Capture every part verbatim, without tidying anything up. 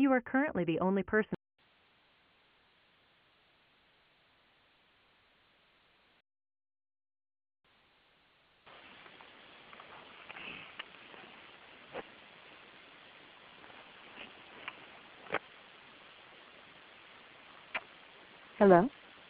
You are currently the only person. Hello?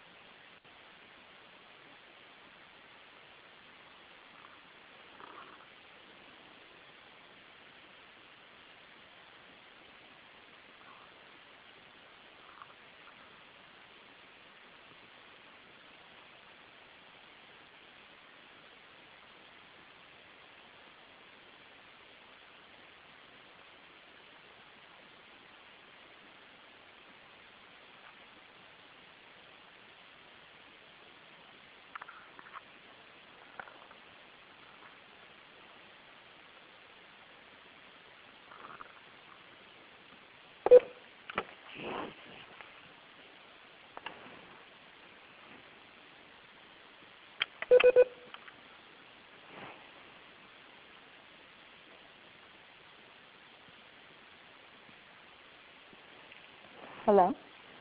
Hello?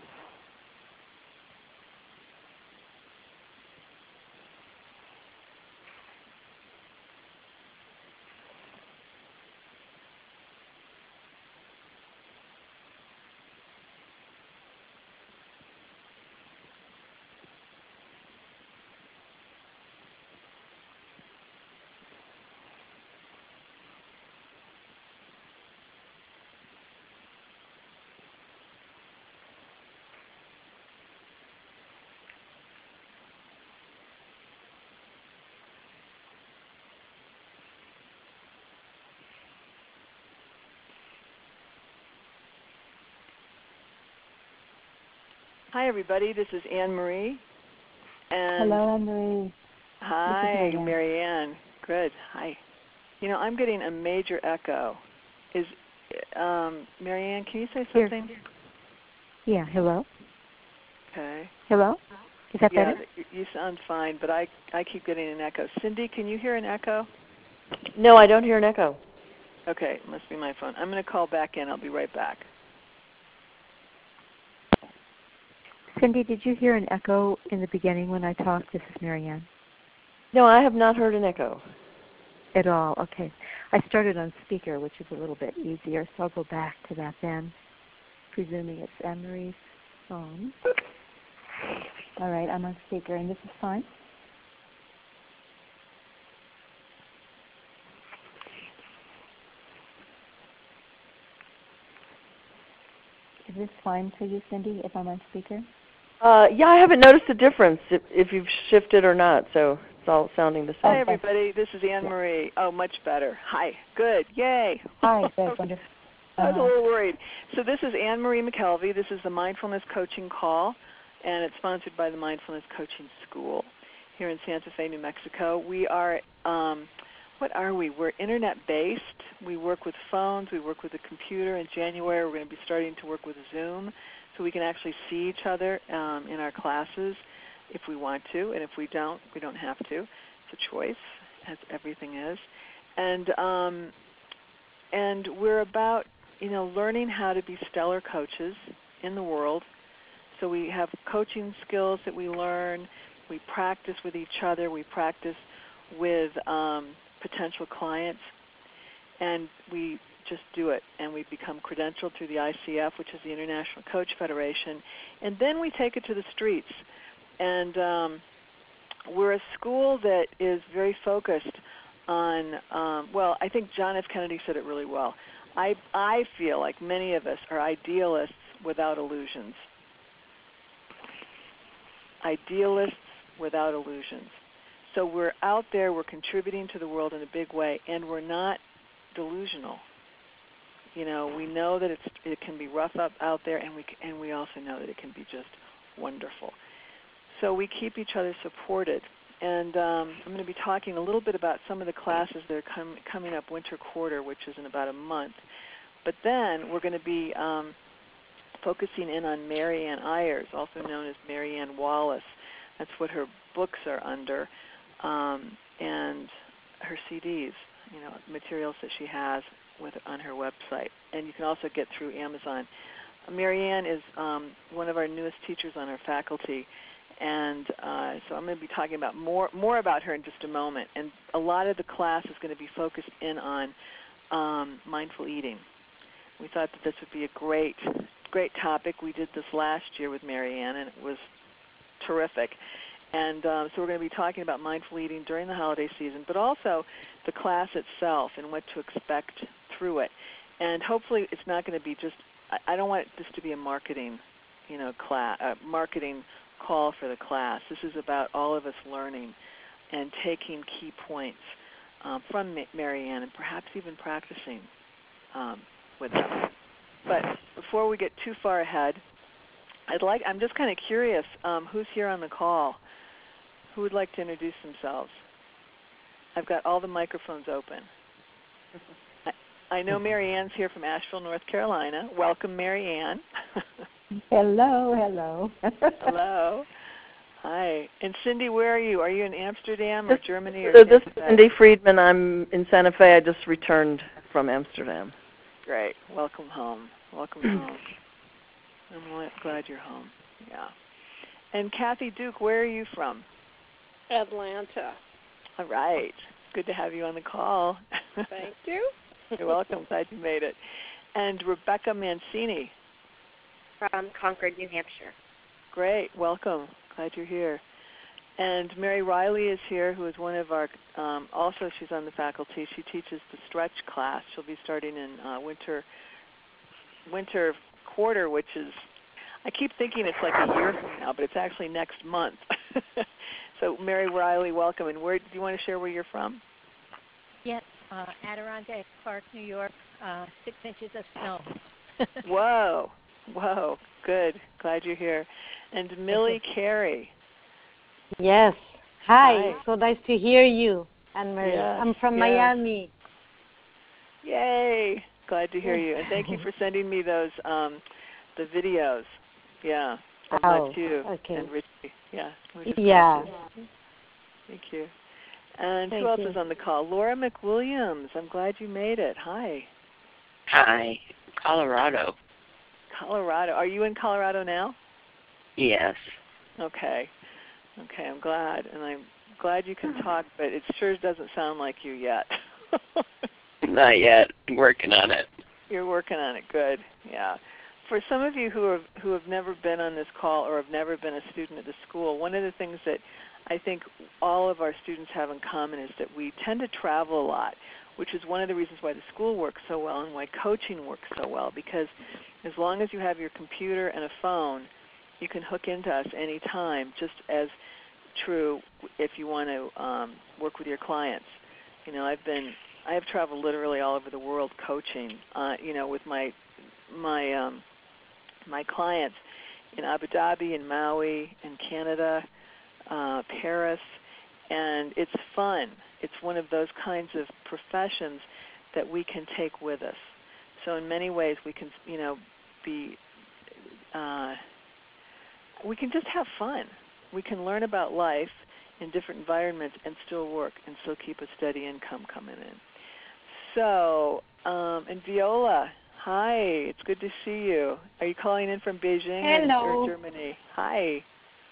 Hi, everybody. This is Anne Marie. And Hello, Anne Marie. hi, Marianne. Good. Hi. You know, I'm getting a major echo. Is um, Marianne? Can you say something? Here. Yeah. Hello. Okay. Hello. Is that yeah, better? You sound fine, but I I keep getting an echo. Cindy, can you hear an echo? No, I don't hear an echo. Okay, must be my phone. I'm going to call back in. I'll be right back. Cindy, did you hear an echo in the beginning when I talked? This is Marianne. No, I have not heard an echo. At all? Okay. I started on speaker, which is a little bit easier, so I'll go back to that then, presuming it's Anne Marie's phone. All right, I'm on speaker, and this is fine? Is this fine for you, Cindy, if I'm on speaker? Uh, yeah, I haven't noticed a difference if, if you've shifted or not, so it's all sounding the same. Hi, everybody. This is Anne Marie. Oh, much better. Hi. Good. Yay. Hi. Good. Wonderful. I was a little worried. So this is Anne Marie McKelvey. This is the Mindfulness Coaching Call, and it's sponsored by the Mindfulness Coaching School here in Santa Fe, New Mexico. We are, um, what are we? We're Internet-based. We work with phones. We work with a computer. In January, we're going to be starting to work with Zoom, so we can actually see each other um, in our classes if we want to, and if we don't, we don't have to. It's a choice, as everything is. And um, and we're about, you know, learning how to be stellar coaches in the world. So we have coaching skills that we learn. We practice with each other. We practice with um, potential clients, and we just do it. And we become credentialed through the I C F, which is the International Coach Federation. And then we take it to the streets. And um, we're a school that is very focused on, um, well, I think John F. Kennedy said it really well. I, I feel like many of us are idealists without illusions. Idealists without illusions. So we're out there, we're contributing to the world in a big way, and we're not delusional. You know, we know that it's, it can be rough up out there, and we, and we also know that it can be just wonderful. So we keep each other supported. And um, I'm going to be talking a little bit about some of the classes that are com- coming up winter quarter, which is in about a month. But then we're going to be um, focusing in on Marianne Ayers, also known as Marianne Wallace. That's what her books are under, um, and her C Ds, you know, materials that she has with on her website, and you can also get through Amazon. Marianne is um, one of our newest teachers on our faculty, and uh, so I'm going to be talking about more more about her in just a moment. And a lot of the class is going to be focused in on um, mindful eating. We thought that this would be a great great topic. We did this last year with Marianne, and it was terrific. And um, so we're going to be talking about mindful eating during the holiday season, but also the class itself and what to expect through it. And hopefully it's not going to be just, I, I don't want this to be a marketing, you know, class, uh, marketing call for the class. This is about all of us learning and taking key points um, from Marianne and perhaps even practicing um, with them. But before we get too far ahead, I'd like, I'm just kind of curious, um, who's here on the call? Who would like to introduce themselves? I've got all the microphones open. I, I know Marianne's here from Asheville, North Carolina. Welcome, Marianne. Hello, hello. Hello. Hi. And Cindy, where are you? Are you in Amsterdam or This, Germany or so Santa this is Fe? Cindy Friedman. I'm in Santa Fe. I just returned from Amsterdam. Great. Welcome home. Welcome home. I'm glad you're home. Yeah. And Kathy Duke, where are you from? Atlanta. All right. Good to have you on the call. Thank you. You're welcome. Glad you made it. And Rebecca Mancini. From Concord, New Hampshire. Great. Welcome. Glad you're here. And Mary Riley is here, who is one of our, um, also she's on the faculty. She teaches the stretch class. She'll be starting in uh, winter winter quarter, which is, I keep thinking it's like a year from now, but it's actually next month. So Mary Riley, welcome. And where do you want to share where you're from? Yes, uh, Adirondack Park, New York, uh, six inches of snow. Whoa. Whoa. Good. Glad you're here. And Millie Carey. Yes. Hi. Hi. So nice to hear you, Anne-Marie. Yes, I'm from yes. Miami. Yay. Glad to hear you. And thank you for sending me those, um, the videos. Yeah. From Oh, Mathieu okay. and Richie. Yeah. Yeah. Thank you. And Thank who else you. is on the call? Laura McWilliams. I'm glad you made it. Hi. Hi, Colorado. Colorado. Are you in Colorado now? Yes. Okay. Okay, I'm glad. And I'm glad you can talk, but it sure doesn't sound like you yet. Not yet. Working on it. You're working on it. Good. Yeah. For some of you who have who have never been on this call or have never been a student at the school, one of the things that I think all of our students have in common is that we tend to travel a lot, which is one of the reasons why the school works so well and why coaching works so well, because as long as you have your computer and a phone, you can hook into us anytime, just as true if you want to um, work with your clients. You know, I've been, I have traveled literally all over the world coaching, uh, you know, with my, my, um, my clients in Abu Dhabi, in Maui, in Canada, uh, Paris, and it's fun. It's one of those kinds of professions that we can take with us. So in many ways we can, you know, be, uh, we can just have fun. We can learn about life in different environments and still work and still keep a steady income coming in. So, um, and Viola, hi, it's good to see you. Are you calling in from Beijing Hello. or Germany? Hi.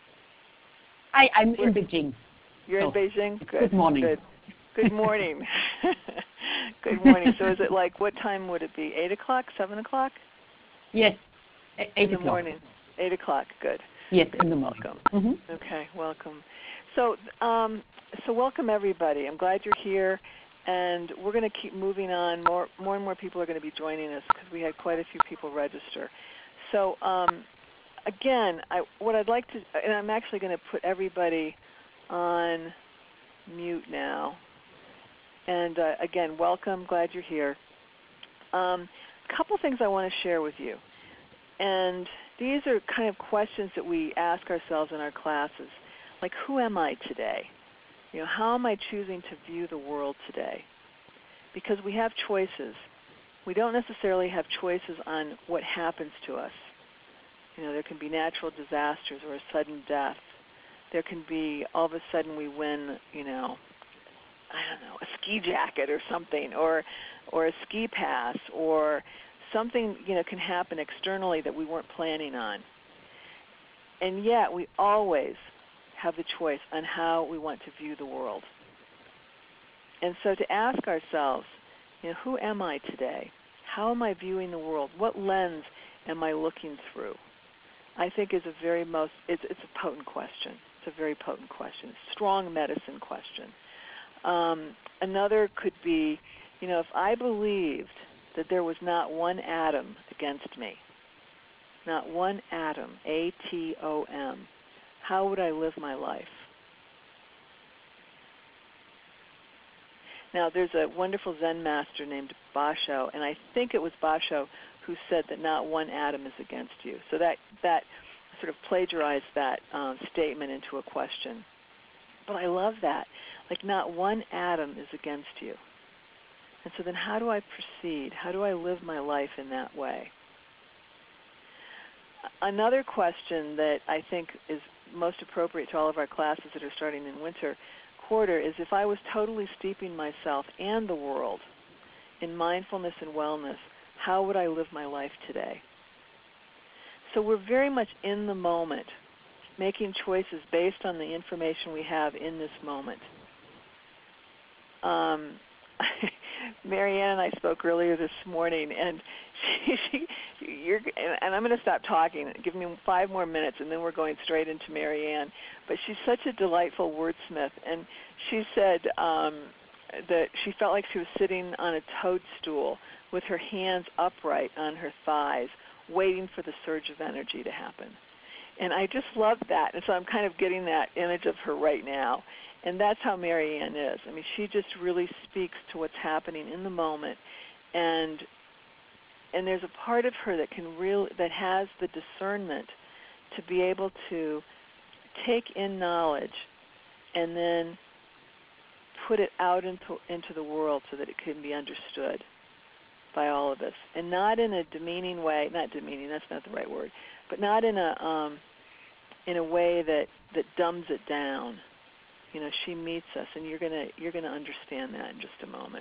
I, I'm We're, in Beijing. You're So, in Beijing? Good. Good morning. Good, good morning. Good morning. So is it like, what time would it be? eight o'clock, seven o'clock? Yes, e- eight In the o'clock. morning. eight o'clock, good. Yes, in the morning. Welcome. Mm-hmm. Okay, welcome. So, um, so welcome everybody. I'm glad you're here, and we're going to keep moving on. More, more and more people are going to be joining us because we had quite a few people register. So, um, again, I, what I'd like to, and I'm actually going to put everybody on mute now. And uh, again, welcome. Glad you're here. Um, a couple things I want to share with you, and these are kind of questions that we ask ourselves in our classes, like who am I today? You know, how am I choosing to view the world today? Because we have choices. We don't necessarily have choices on what happens to us. You know, there can be natural disasters or a sudden death. There can be all of a sudden we win, you know, I don't know, a ski jacket or something, or or a ski pass, or something, you know, can happen externally that we weren't planning on. And yet we always have the choice on how we want to view the world. And so to ask ourselves, you know, who am I today? How am I viewing the world? What lens am I looking through? I think is a very most, it's, it's a potent question. It's a very potent question. Strong medicine question. Um, another could be, you know, if I believed that there was not one atom against me, not one atom, A T O M, how would I live my life? Now, there's a wonderful Zen master named Basho, and I think it was Basho who said that not one atom is against you. So that, that sort of plagiarized that um, statement into a question. But I love that. Like, not one atom is against you. And so then how do I proceed? How do I live my life in that way? Another question that I think is most appropriate to all of our classes that are starting in winter quarter is, if I was totally steeping myself and the world in mindfulness and wellness, how would I live my life today? So we're very much in the moment, making choices based on the information we have in this moment. Um, Marianne and I spoke earlier this morning, and she, she, you're, and I'm going to stop talking. Give me five more minutes, and then we're going straight into Marianne. But she's such a delightful wordsmith, and she said um, that she felt like she was sitting on a toadstool with her hands upright on her thighs, waiting for the surge of energy to happen. And I just love that, and so I'm kind of getting that image of her right now. And that's how Marianne is. I mean, she just really speaks to what's happening in the moment, and and there's a part of her that can real that has the discernment to be able to take in knowledge and then put it out into into the world so that it can be understood by all of us, and not in a demeaning way. Not demeaning. That's not the right word. But not in a um, in a way that, that dumbs it down. You know, she meets us, and you're gonna you're gonna understand that in just a moment.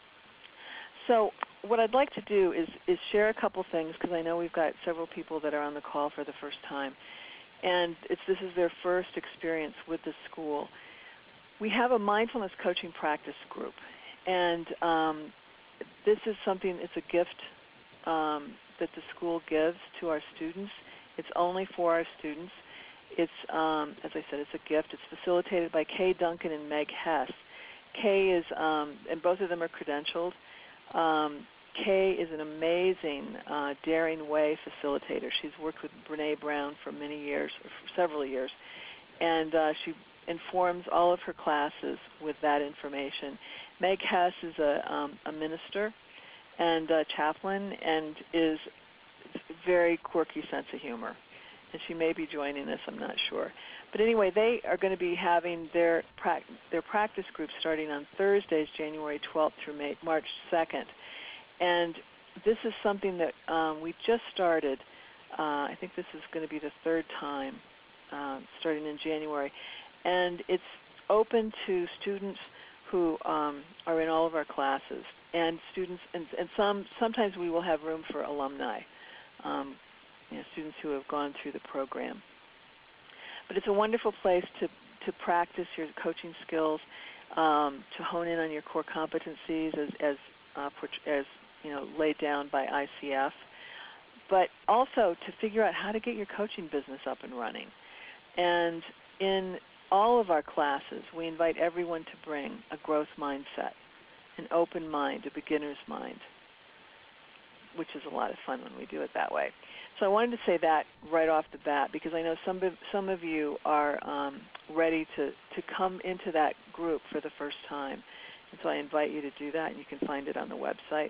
So what I'd like to do is is share a couple things, because I know we've got several people that are on the call for the first time, and it's this is their first experience with the school. We have a mindfulness coaching practice group, and um, this is something. It's a gift um, that the school gives to our students. It's only for our students. It's, um, as I said, it's a gift. It's facilitated by Kay Duncan and Meg Hess. Kay is, um, and both of them are credentialed. Um, Kay is an amazing uh, Daring Way facilitator. She's worked with Brene Brown for many years, or for several years, and uh, she informs all of her classes with that information. Meg Hess is a, um, a minister and a chaplain, and is very quirky sense of humor. And she may be joining us, I'm not sure. But anyway, they are going to be having their pra- their practice group starting on Thursdays, January twelfth through May, March second. And this is something that um, we just started. Uh, I think this is going to be the third time, uh, starting in January. And it's open to students who um, are in all of our classes, and students, and, and some sometimes we will have room for alumni. Um, You know, students who have gone through the program. But it's a wonderful place to, to practice your coaching skills, um, to hone in on your core competencies as as, uh, as you know laid down by I C F, but also to figure out how to get your coaching business up and running. And in all of our classes, we invite everyone to bring a growth mindset, an open mind, a beginner's mind, which is a lot of fun when we do it that way. So I wanted to say that right off the bat, because I know some of, some of you are um, ready to, to come into that group for the first time. And so I invite you to do that, and you can find it on the website.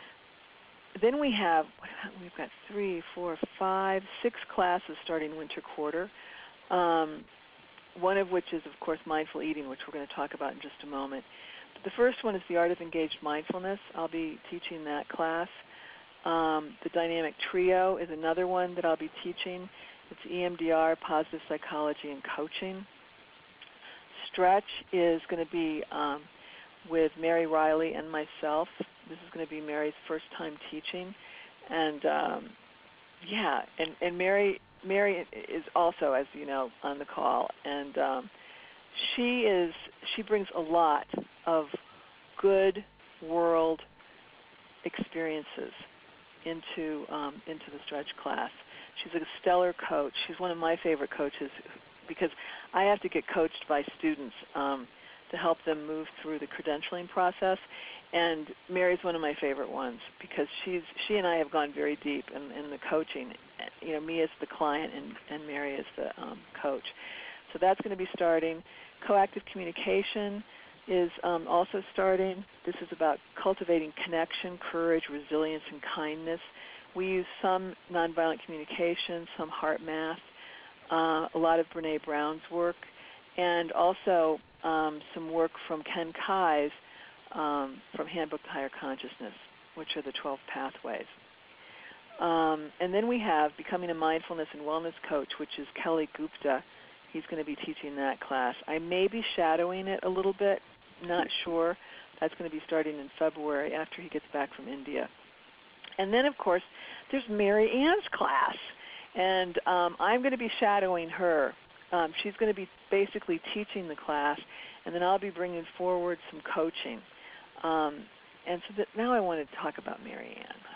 Then we have, we've got three, four, five, six classes starting winter quarter, um, one of which is, of course, mindful eating, which we're going to talk about in just a moment. But the first one is the Art of Engaged Mindfulness. I'll be teaching that class. Um, the Dynamic Trio is another one that I'll be teaching. It's E M D R, Positive Psychology, and Coaching. Stretch is going to be um, with Mary Riley and myself. This is going to be Mary's first time teaching, and um, yeah, and, and Mary Mary is also, as you know, on the call, and um, she is she brings a lot of good world experiences into um, into the stretch class. She's a stellar coach. She's one of my favorite coaches because I have to get coached by students um, to help them move through the credentialing process. And Mary's one of my favorite ones because she's she and I have gone very deep in, in the coaching. You know, me as the client and, and Mary as the um, coach. So that's going to be starting. Coactive communication is um, also starting. This is about cultivating connection, courage, resilience, and kindness. We use some nonviolent communication, some heart math, uh, a lot of Brene Brown's work, and also um, some work from Ken Kai's um, from Handbook to Higher Consciousness, which are the twelve pathways. Um, and then we have Becoming a Mindfulness and Wellness Coach, which is Kelly Gupta. He's going to be teaching that class. I may be shadowing it a little bit, not sure. That's going to be starting in February after he gets back from India. And then, of course, there's Mary Ann's class, and um, I'm going to be shadowing her. Um, she's going to be basically teaching the class, and then I'll be bringing forward some coaching. Um, and so that now I want to talk about Mary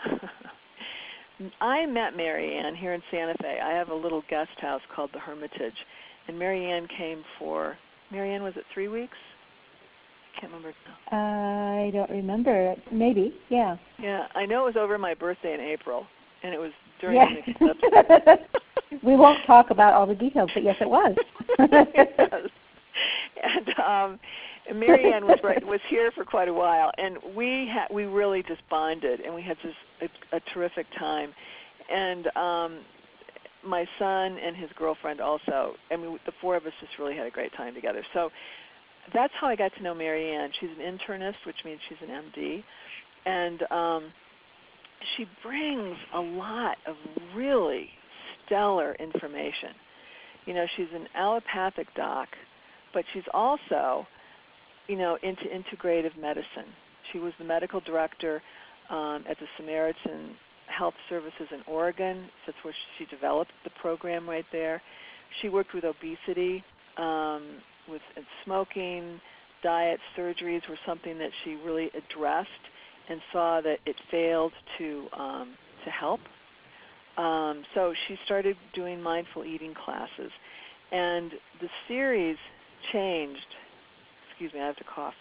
Ann. I met Mary Ann here in Santa Fe. I have a little guest house called the Hermitage, and Mary Ann came for, Mary Ann, was it three weeks? I can't remember now. I don't remember. Maybe, yeah. Yeah, I know it was over my birthday in April, and it was during Yes. an eclipse. We won't talk about all the details, but yes, it was. Yes. And um, Mary Ann was right, was here for quite a while, and we ha- we really just bonded, and we had just a, a terrific time. And um, my son and his girlfriend also. I mean, the four of us just really had a great time together. So that's how I got to know Mary Ann. She's an internist, which means she's an M D, and um, she brings a lot of really stellar information. You know, she's an allopathic doc, but she's also, you know, into integrative medicine. She was the medical director um, at the Samaritan Health Services in Oregon. So that's where she developed the program right there. She worked with obesity, um, with smoking, diet, surgeries were something that she really addressed and saw that it failed to um, to help. Um, so she started doing mindful eating classes, and the series changed. Excuse me, I have to cough.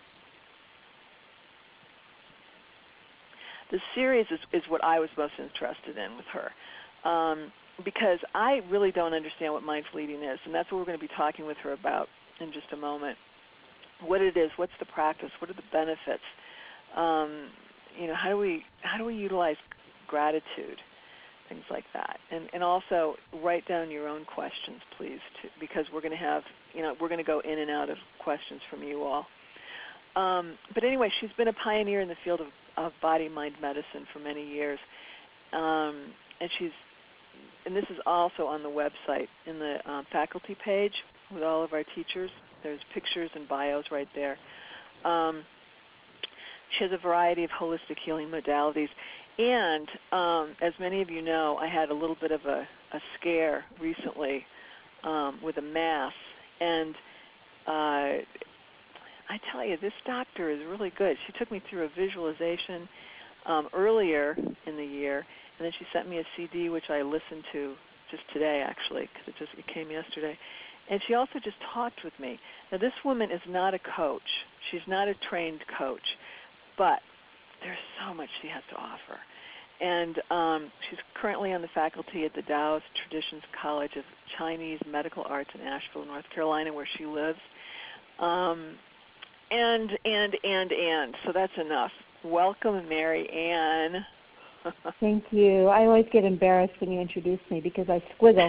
The series is, is what I was most interested in with her, um, because I really don't understand what mindful eating is, and that's what we're going to be talking with her about in just a moment. What it is, what's the practice, what are the benefits? Um, you know, how do we how do we utilize gratitude, things like that, and and also write down your own questions, please, too, because we're going to have you know we're going to go in and out of questions from you all. Um, but anyway, she's been a pioneer in the field of, of body-mind medicine for many years, um, and she's and this is also on the website in the um, faculty page with all of our teachers. There's pictures and bios right there. Um, she has a variety of holistic healing modalities. And um, as many of you know, I had a little bit of a, a scare recently um, with a mass. And uh, I tell you, this doctor is really good. She took me through a visualization um, earlier in the year, and then she sent me a C D, which I listened to just today, actually, because it just it came yesterday. And she also just talked with me. Now, this woman is not a coach. She's not a trained coach, but there's so much she has to offer. And um, she's currently on the faculty at the Taoist Traditions College of Chinese Medical Arts in Asheville, North Carolina, where she lives. Um, and, and, and, and. So that's enough. Welcome, Mary Ann. Thank you. I always get embarrassed when you introduce me because I squiggle.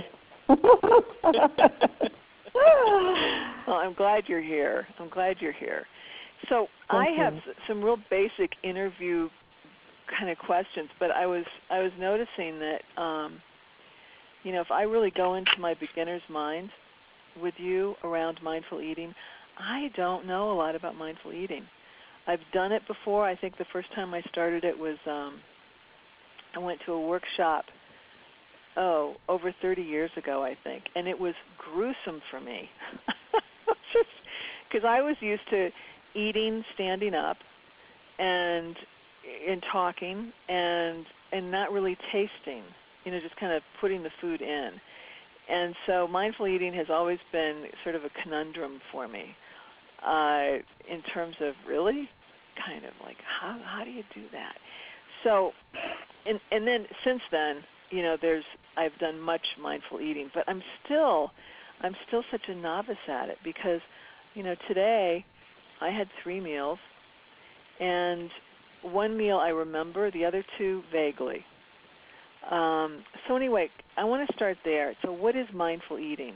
Well, I'm glad you're here. I'm glad you're here. So Thank I you. have some real basic interview kind of questions, but I was I was noticing that um, you know if I really go into my beginner's mind with you around mindful eating, I don't know a lot about mindful eating. I've done it before. I think the first time I started it was um, I went to a workshop, oh, over thirty years ago, I think, and it was gruesome for me. Because I was used to eating standing up and and talking and and not really tasting, you know, just kind of putting the food in. And so mindful eating has always been sort of a conundrum for me uh, in terms of really kind of like, how how do you do that? So, and and then since then, you know, there's I've done much mindful eating, but I'm still I'm still such a novice at it because, you know, today I had three meals, and one meal I remember, the other two vaguely. Um, so anyway, I want to start there. So what is mindful eating?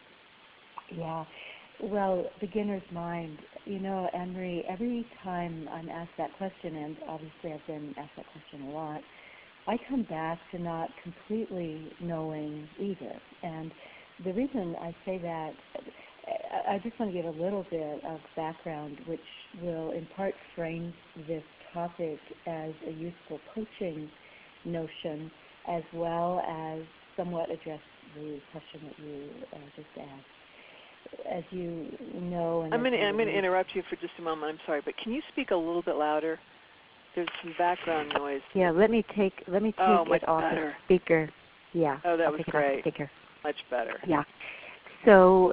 Yeah. Well, beginner's mind. You know, Anne-Marie, every time I'm asked that question, and obviously I've been asked that question a lot, I come back to not completely knowing either. And the reason I say that, I just want to give a little bit of background, which will in part frame this topic as a useful coaching notion, as well as somewhat address the question that you uh, just asked. As you know, and I'm going to I'm going to read, interrupt you for just a moment. I'm sorry, but can you speak a little bit louder? There's some background noise. Yeah, let me take let me take Oh, much it off better. the speaker. Yeah. Oh, that I'll was take great. It off the speaker. Much better. Yeah. So,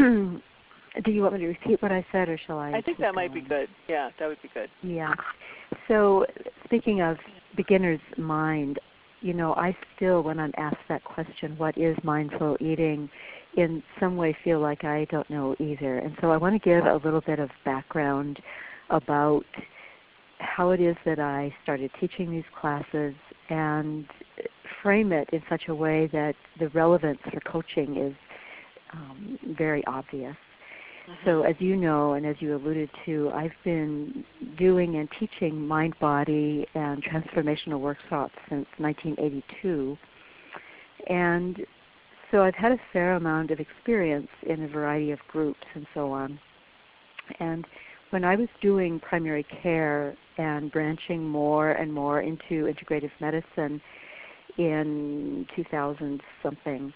do you want me to repeat what I said, or shall I? I think keep that might be going? good. Yeah, that would be good. Yeah. So, speaking of beginner's mind, you know, I still, when I'm asked that question, what is mindful eating, in some way feel like I don't know either. And so I want to give a little bit of background about how it is that I started teaching these classes and frame it in such a way that the relevance for coaching is um, very obvious. Mm-hmm. So as you know, and as you alluded to, I've been doing and teaching mind-body and transformational workshops since nineteen eighty-two. And so I've had a fair amount of experience in a variety of groups and so on. And when I was doing primary care and branching more and more into integrative medicine in two thousand something,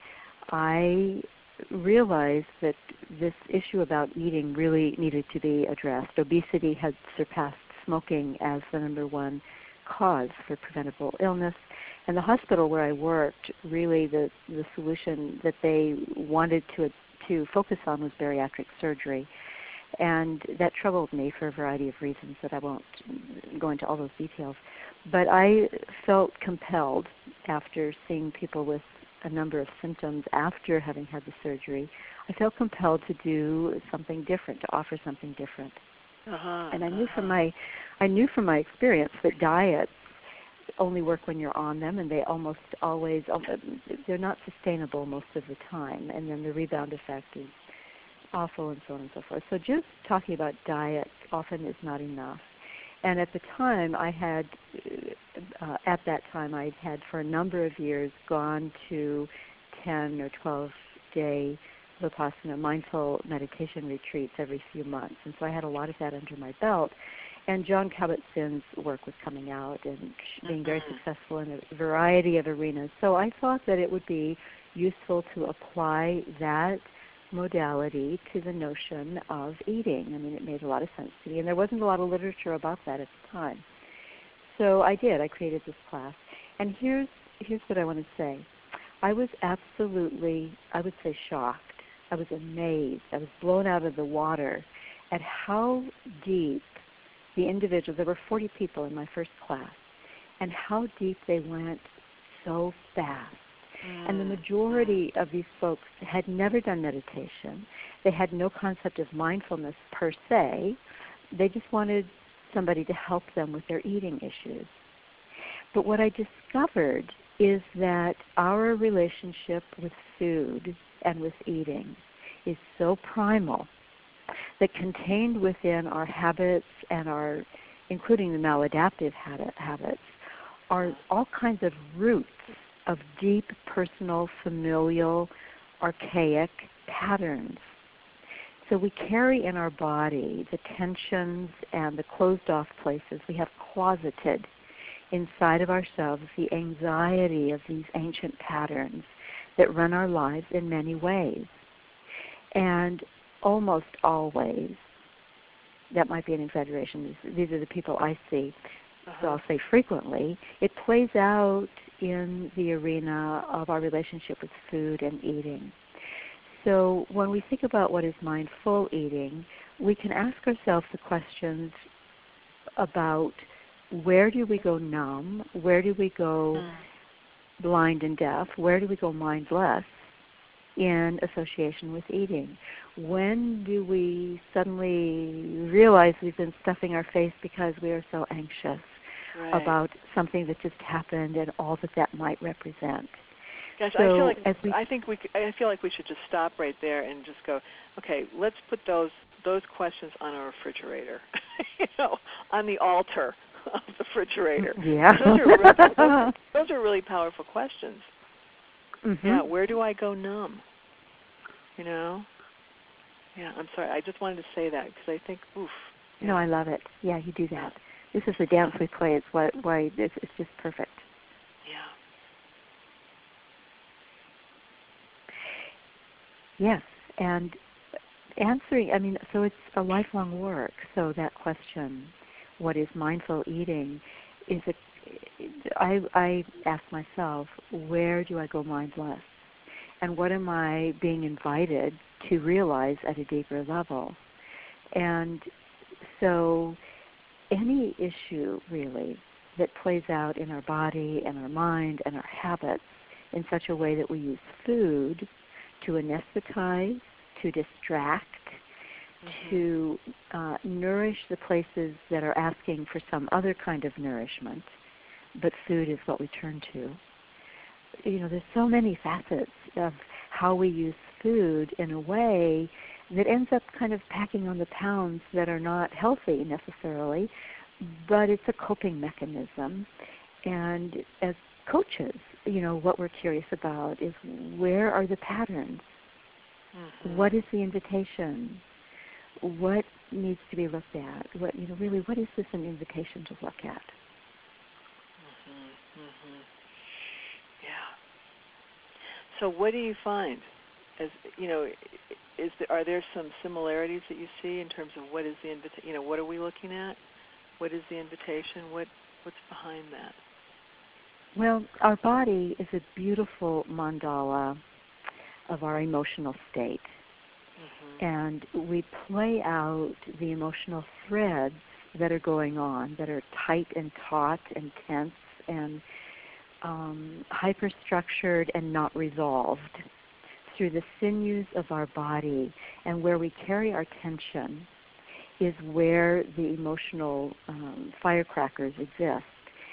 I realized that this issue about eating really needed to be addressed. Obesity had surpassed smoking as the number one cause for preventable illness. And the hospital where I worked, really the, the solution that they wanted to to focus on was bariatric surgery. And that troubled me for a variety of reasons that I won't go into all those details. But I felt compelled, after seeing people with a number of symptoms after having had the surgery, I felt compelled to do something different, to offer something different. Uh-huh, and I knew uh-huh. from my, I knew from my experience that diets only work when you're on them, and they almost always, they're not sustainable most of the time, and then the rebound effect is awful and so on and so forth. So just talking about diet often is not enough. And at the time, I had, uh, at that time, I had for a number of years gone to ten or twelve day Vipassana mindful meditation retreats every few months. And so I had a lot of that under my belt. And John Kabat-Zinn's work was coming out and being very successful in a variety of arenas. So I thought that it would be useful to apply that modality to the notion of eating. I mean, it made a lot of sense to me, and there wasn't a lot of literature about that at the time. So I did. I created this class. And here's here's what I want to say. I was absolutely, I would say, shocked. I was amazed. I was blown out of the water at how deep the individuals, there were forty people in my first class, and how deep they went so fast. Mm. And the majority of these folks had never done meditation. They had no concept of mindfulness per se. They just wanted somebody to help them with their eating issues. But what I discovered is that our relationship with food and with eating is so primal that contained within our habits and our, including the maladaptive habits, are all kinds of roots of deep personal, familial, archaic patterns. So we carry in our body the tensions and the closed off places. We have closeted inside of ourselves the anxiety of these ancient patterns that run our lives in many ways. And almost always, that might be an exaggeration, these are the people I see, uh-huh. so I'll say frequently, it plays out in the arena of our relationship with food and eating. So when we think about what is mindful eating, we can ask ourselves the questions about where do we go numb, where do we go mm. blind and deaf, where do we go mindless in association with eating? When do we suddenly realize we've been stuffing our face because we are so anxious right. about something that just happened and all that that might represent? Gosh, so I feel like as we, I think we I feel like we should just stop right there and just go, okay, let's put those those questions on our refrigerator, you know, on the altar of the refrigerator. Yeah, those are really, those, are, those are really powerful questions. Mm-hmm. Yeah, where do I go numb? You know. Yeah, I'm sorry. I just wanted to say that because I think, oof. Yeah. No, I love it. Yeah, you do that. This is the dance we play. It's why why it's, it's just perfect. Yes, and answering, I mean, so it's a lifelong work. So that question, what is mindful eating, is a, I, I ask myself, where do I go mindless? And what am I being invited to realize at a deeper level? And so any issue, really, that plays out in our body and our mind and our habits in such a way that we use food to anesthetize, to distract, mm-hmm. to uh, nourish the places that are asking for some other kind of nourishment, but food is what we turn to. You know, there's so many facets of how we use food in a way that ends up kind of packing on the pounds that are not healthy necessarily, but it's a coping mechanism. And as coaches, you know, what we're curious about is where are the patterns? Mm-hmm. What is the invitation? What needs to be looked at? What, you know, really, what is this an invitation to look at? Mm-hmm. Mm-hmm. Yeah. So what do you find? As you know, is there, are there some similarities that you see in terms of what is the invitation? You know, what are we looking at? What is the invitation? What what's behind that? Well, our body is a beautiful mandala of our emotional state. Mm-hmm. And we play out the emotional threads that are going on, that are tight and taut and tense and um, hyperstructured and not resolved through the sinews of our body. And where we carry our tension is where the emotional um, firecrackers exist.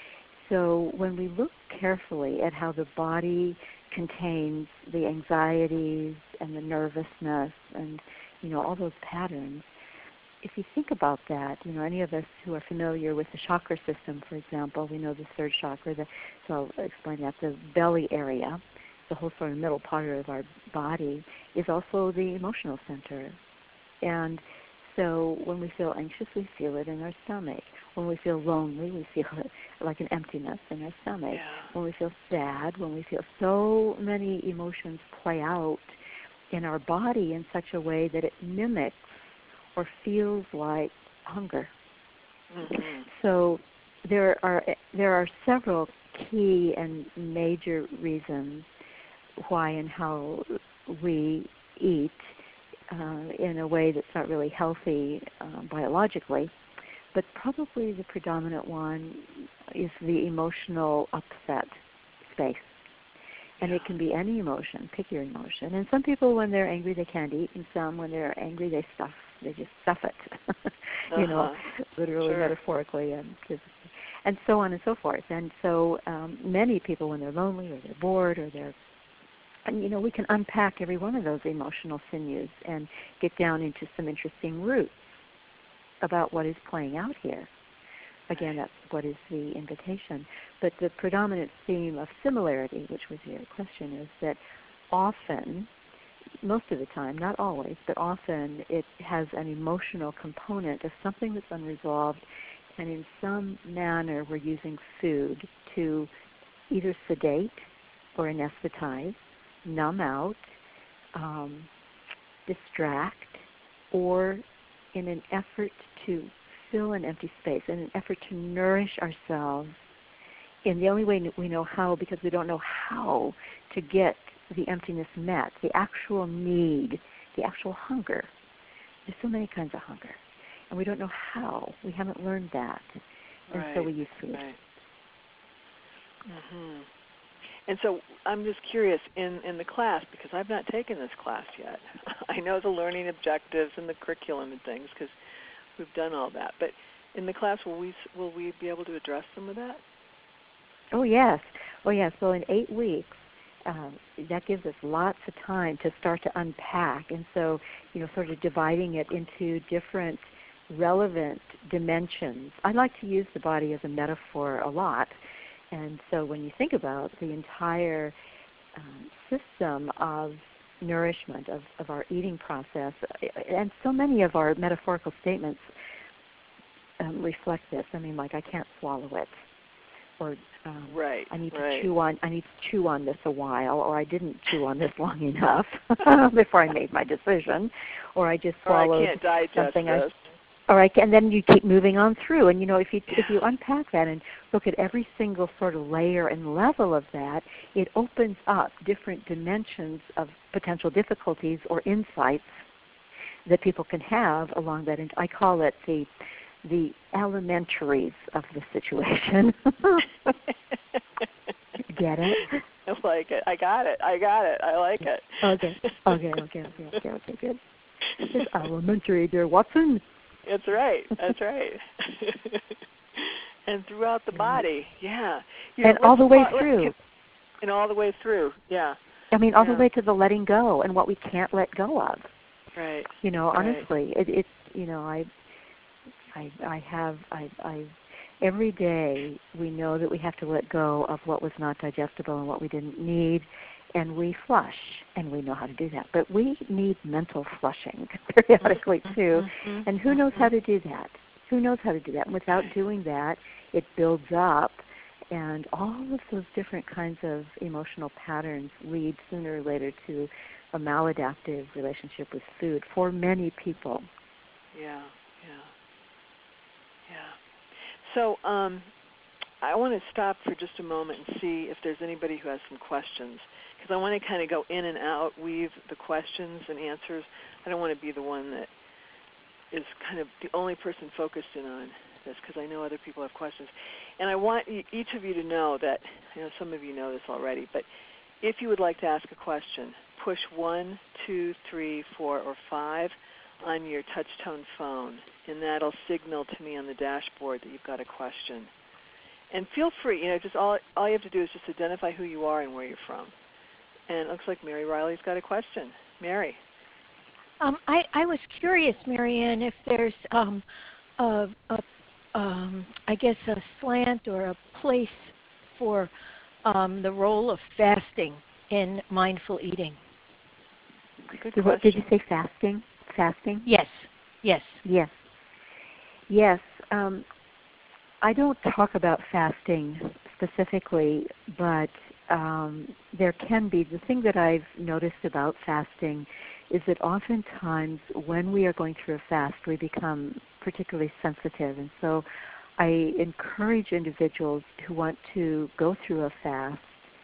So when we look carefully at how the body contains the anxieties and the nervousness and, you know, all those patterns, if you think about that, you know, any of us who are familiar with the chakra system, for example, we know the third chakra, the, so I'll explain that, the belly area, the whole sort of middle part of our body, is also the emotional center. And so when we feel anxious, we feel it in our stomach. When we feel lonely, we feel it like an emptiness in our stomach. Yeah. When we feel sad, when we feel so many emotions play out in our body in such a way that it mimics or feels like hunger. Mm-hmm. So there are there are several key and major reasons why and how we eat uh, in a way that's not really healthy uh, biologically. But probably the predominant one is the emotional upset space. And it can be any emotion, pick your emotion. And some people, when they're angry, they can't eat, and some, when they're angry, they stuff, they just stuff it, you uh-huh. know, literally, sure. metaphorically, and physically, and so on and so forth. And so um, many people, when they're lonely or they're bored or they're, and, you know, we can unpack every one of those emotional sinews and get down into some interesting roots about what is playing out here. Again, that's what is the invitation. But the predominant theme of similarity, which was your question, is that often most of the time, not always, but often it has an emotional component of something that's unresolved, and in some manner we're using food to either sedate or anesthetize, numb out, um, distract, or in an effort to fill an empty space, in an effort to nourish ourselves. And the only way we know how, because we don't know how to get the emptiness met, the actual need, the actual hunger. There's so many kinds of hunger, and we don't know how. We haven't learned that, and right. so we use food. Right. Mm-hmm. And so I'm just curious, in, in the class, because I've not taken this class yet, I know the learning objectives and the curriculum and things because we've done all that, but in the class, will we will we be able to address some of that? Oh, yes. Oh, yes. So in eight weeks, um, that gives us lots of time to start to unpack. And so, you know, sort of dividing it into different relevant dimensions. I like to use the body as a metaphor a lot. And so when you think about the entire um, system of nourishment, of, of our eating process, and so many of our metaphorical statements um, reflect this. I mean, like, I can't swallow it. Or um, right, I need right. to chew on. I need to chew on this a while, or I didn't chew on this long enough before I made my decision, or I just swallowed or I can't digest something. This. I, all right, and then you keep moving on through. And you know, if you yeah. if you unpack that and look at every single sort of layer and level of that, it opens up different dimensions of potential difficulties or insights that people can have along that. And I call it the the elementaries of the situation. Get it? I like it. I got it. I got it. I like it. Okay. Okay. Okay. Okay. Okay. Okay. Good. It's elementary, dear Watson. That's right. That's right. And throughout the body, yeah. You and know, all the way thought, through. And all the way through, yeah. I mean, all yeah. the way to the letting go and what we can't let go of. Right. You know, right. honestly, it, it's you know, I. I, I have, I, I, every day we know that we have to let go of what was not digestible and what we didn't need, and we flush, and we know how to do that. But we need mental flushing periodically too, mm-hmm. and who knows how to do that? Who knows how to do that? And without doing that, it builds up, and all of those different kinds of emotional patterns lead sooner or later to a maladaptive relationship with food for many people. Yeah, yeah. Yeah. So um, I want to stop for just a moment and see if there's anybody who has some questions, because I want to kind of go in and out, weave the questions and answers. I don't want to be the one that is kind of the only person focused in on this, because I know other people have questions. And I want each of you to know that, you know, some of you know this already, but if you would like to ask a question, push one, two, three, four, or five on your touch-tone phone, and that'll signal to me on the dashboard that you've got a question. And feel free, you know, just all all you have to do is just identify who you are and where you're from. And it looks like Mary Riley's got a question. Mary. Um, I, I was curious, Marianne, if there's, um, a, a, um, I guess, a slant or a place for um, the role of fasting in mindful eating. Good Did, question. did you say fasting? Fasting? Yes. Yes. Yes. Yes. Um, I don't talk about fasting specifically, but um, there can be. The thing that I've noticed about fasting is that oftentimes when we are going through a fast, we become particularly sensitive. And so I encourage individuals who want to go through a fast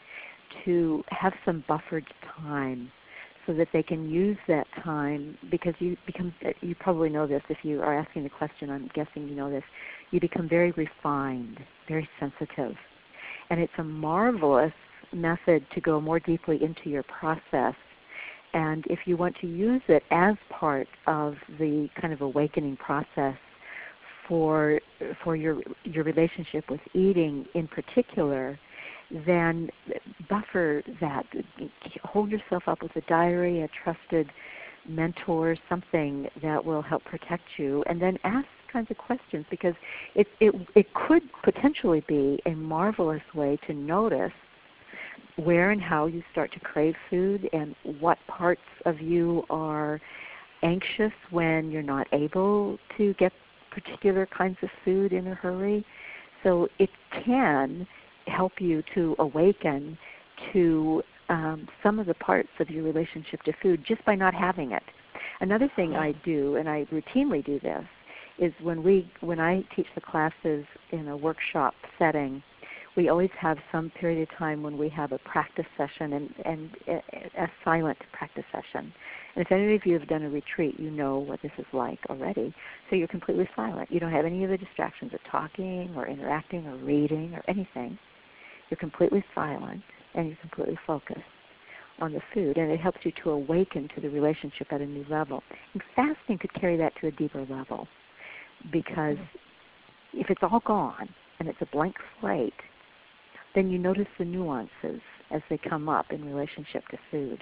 to have some buffered time, so that they can use that time, because you become, you probably know this if you are asking the question, I'm guessing you know this, you become very refined, very sensitive. And it's a marvelous method to go more deeply into your process. And if you want to use it as part of the kind of awakening process for for your your relationship with eating in particular, then buffer that. Hold yourself up with a diary, a trusted mentor, something that will help protect you, and then ask kinds of questions, because it, it, it could potentially be a marvelous way to notice where and how you start to crave food and what parts of you are anxious when you're not able to get particular kinds of food in a hurry. So it can help you to awaken to um, some of the parts of your relationship to food just by not having it. Another thing I do, and I routinely do this, is when we when I teach the classes in a workshop setting, we always have some period of time when we have a practice session and, and a, a silent practice session. And if any of you have done a retreat, you know what this is like already. So you're completely silent. You don't have any of the distractions of talking or interacting or reading or anything. You're completely silent and you're completely focused on the food, and it helps you to awaken to the relationship at a new level. And fasting could carry that to a deeper level, because if it's all gone and it's a blank slate, then you notice the nuances as they come up in relationship to food.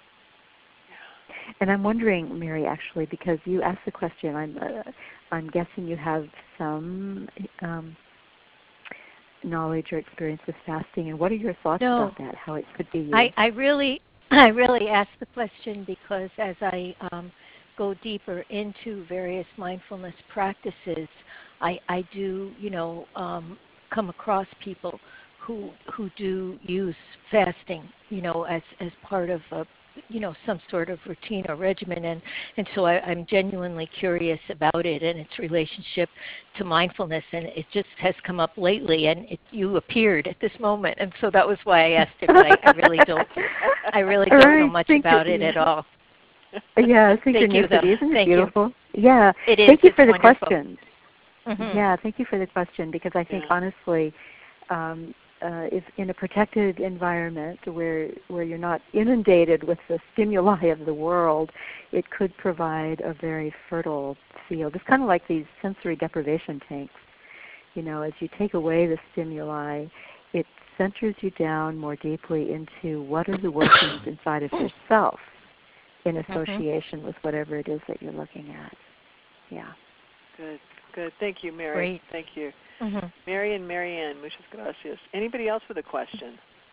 And I'm wondering, Mary, actually, because you asked the question, I'm uh, I'm guessing you have some um, knowledge or experience with fasting, and what are your thoughts no. about that? How it could be used? I, I really, I really asked the question because as I um, go deeper into various mindfulness practices, I, I do, you know, um, come across people who who do use fasting, you know, as as part of a, you know, some sort of routine or regimen, and and so I, I'm genuinely curious about it and its relationship to mindfulness, and it just has come up lately, and it, you appeared at this moment, and so that was why I asked it. But I, I really don't, I really don't right, know much about it at all. Yeah, Thank you, synchronicity, though. isn't it Thank beautiful? You. Yeah, it is. Thank you it's for the wonderful. question. Mm-hmm. Yeah, thank you for the question, because I think Yeah. honestly, um, uh, if in a protected environment where where you're not inundated with the stimuli of the world, it could provide a very fertile field. It's kind of like these sensory deprivation tanks. You know, as you take away the stimuli, it centers you down more deeply into what are the workings inside of yourself in association mm-hmm. with whatever it is that you're looking at. Yeah. Good. Good. Thank you, Mary. Great. Thank you. Mm-hmm. Mary and Marianne, muchas gracias. Anybody else with a question?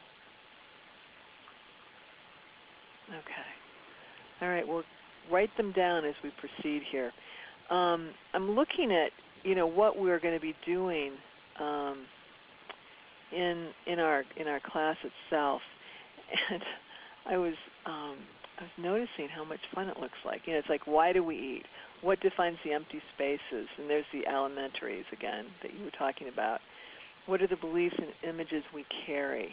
Okay. All right. We'll write them down as we proceed here. Um, I'm looking at, you know, what we're going to be doing um, in in our in our class itself, and I was um, I was noticing how much fun it looks like. You know, it's like, why do we eat? What defines the empty spaces? And there's the alimentaries again that you were talking about. What are the beliefs and images we carry?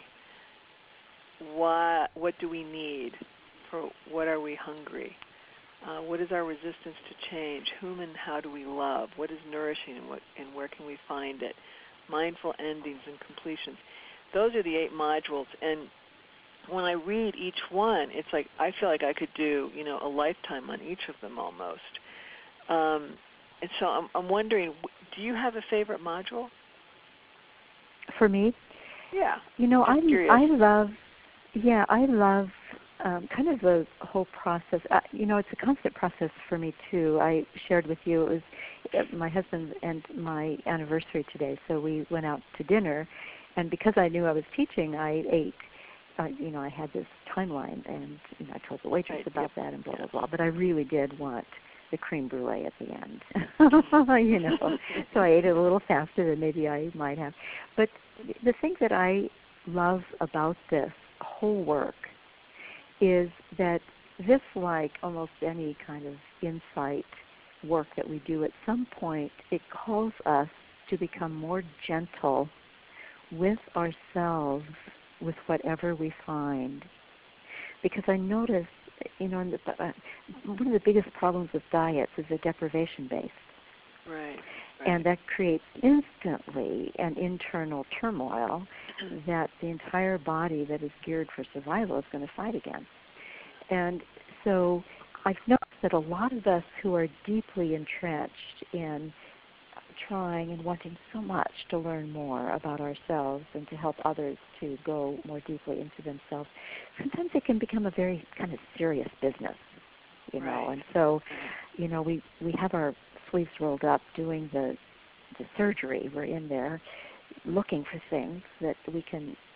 Why, what do we need? For what are we hungry? Uh, what is our resistance to change? Whom and how do we love? What is nourishing, and, what, and where can we find it? Mindful endings and completions. Those are the eight modules. And when I read each one, it's like I feel like I could do, you know, a lifetime on each of them almost. Um, and so I'm, I'm wondering, do you have a favorite module? For me? Yeah. You know, I curious. I love, yeah, I love um, kind of the whole process. Uh, you know, it's a constant process for me too. I shared with you, it was uh, my husband and my anniversary today, so we went out to dinner, and because I knew I was teaching, I ate. Uh, you know, I had this timeline, and you know, I told the waitress right. about yep. that and blah, yep. blah, blah. But I really did want the creme brulee at the end, you know. So I ate it a little faster than maybe I might have. But the thing that I love about this whole work is that this, like almost any kind of insight work that we do, at some point it calls us to become more gentle with ourselves, with whatever we find. Because I notice, you know, the, uh, one of the biggest problems with diets is they're deprivation-based. Right, right. And that creates instantly an internal turmoil that the entire body that is geared for survival is going to fight against. And so I've noticed that a lot of us who are deeply entrenched in trying and wanting so much to learn more about ourselves and to help others to go more deeply into themselves, sometimes it can become a very kind of serious business, you know. Right. And so, you know, we, we have our sleeves rolled up doing the the surgery. We're in there looking for things that we can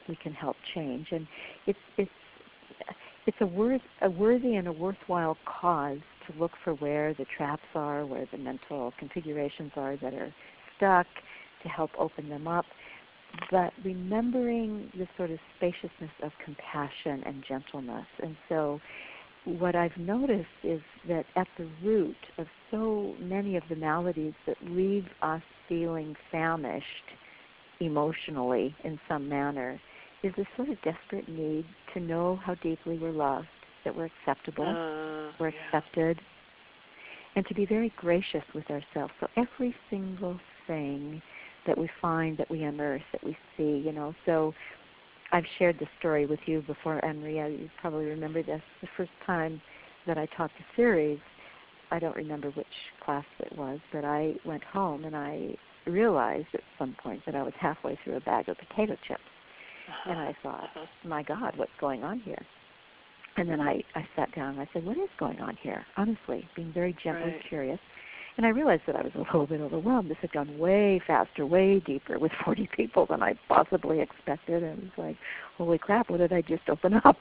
we can help change. And it's it's it's a worth a worthy and a worthwhile cause to look for where the traps are, where the mental configurations are that are stuck, to help open them up. But remembering the sort of spaciousness of compassion and gentleness. And so what I've noticed is that at the root of so many of the maladies that leave us feeling famished emotionally in some manner is this sort of desperate need to know how deeply we're loved, that we're acceptable, uh, we're yeah. accepted, and to be very gracious with ourselves. So every single thing that we find, that we unearth, that we see, you know. So I've shared this story with you before, Anne-Marie. You probably remember this. The first time that I taught the series, I don't remember which class it was, but I went home and I realized at some point that I was halfway through a bag of potato chips. Uh-huh. And I thought, my God, what's going on here? And then I, I sat down and I said, what is going on here? Honestly, being very gently right. curious. And I realized that I was a little bit overwhelmed. This had gone way faster, way deeper with forty people than I possibly expected. And it was like, holy crap, what did I just open up?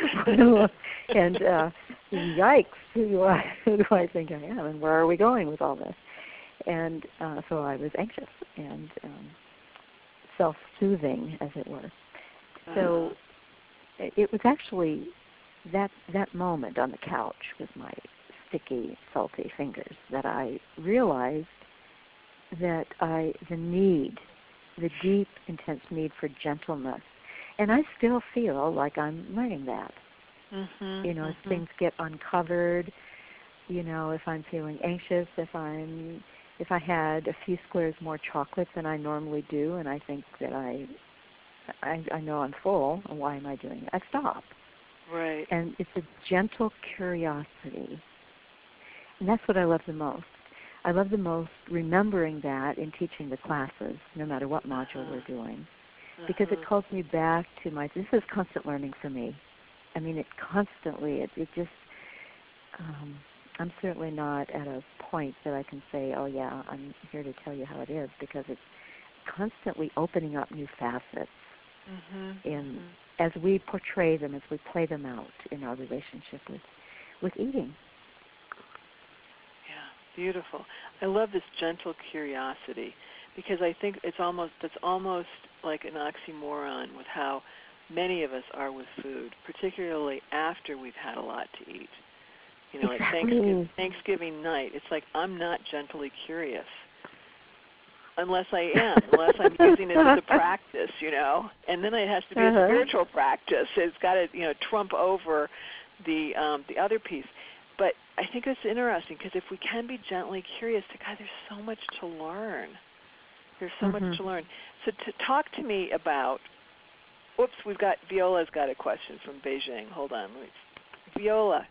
and uh, yikes, who do, I, who do I think I am? And where are we going with all this? And uh, so I was anxious and um, self-soothing, as it were. Uh-huh. So it, it was actually that that moment on the couch with my sticky, salty fingers that I realized that I the need, the deep, intense need for gentleness. And I still feel like I'm learning that. Mm-hmm, you know, mm-hmm. as things get uncovered, you know, if I'm feeling anxious, if I'm if I had a few squares more chocolate than I normally do, and I think that I I, I know I'm full, and why am I doing it? I stop. Right. And it's a gentle curiosity. And that's what I love the most. I love the most remembering that in teaching the classes, no matter what module uh-huh. we're doing, uh-huh. because it calls me back to my, this is constant learning for me. I mean, it constantly, it, it just, um, I'm certainly not at a point that I can say, oh yeah, I'm here to tell you how it is, because it's constantly opening up new facets mm-hmm. in, mm-hmm. as we portray them, as we play them out in our relationship with, with eating. Beautiful. I love this gentle curiosity, because I think it's almost that's almost like an oxymoron with how many of us are with food, particularly after we've had a lot to eat. You know, exactly. like Thanksgiving, Thanksgiving night, it's like I'm not gently curious unless I am, unless I'm using it as a practice, you know. And then it has to be uh-huh. a spiritual practice. It's got to, you know, trump over the um, the other piece. But I think it's interesting, because if we can be gently curious, God, there's so much to learn. There's so mm-hmm. much to learn. So to talk to me about, whoops, we've got, Viola's got a question from Beijing. Hold on. Viola.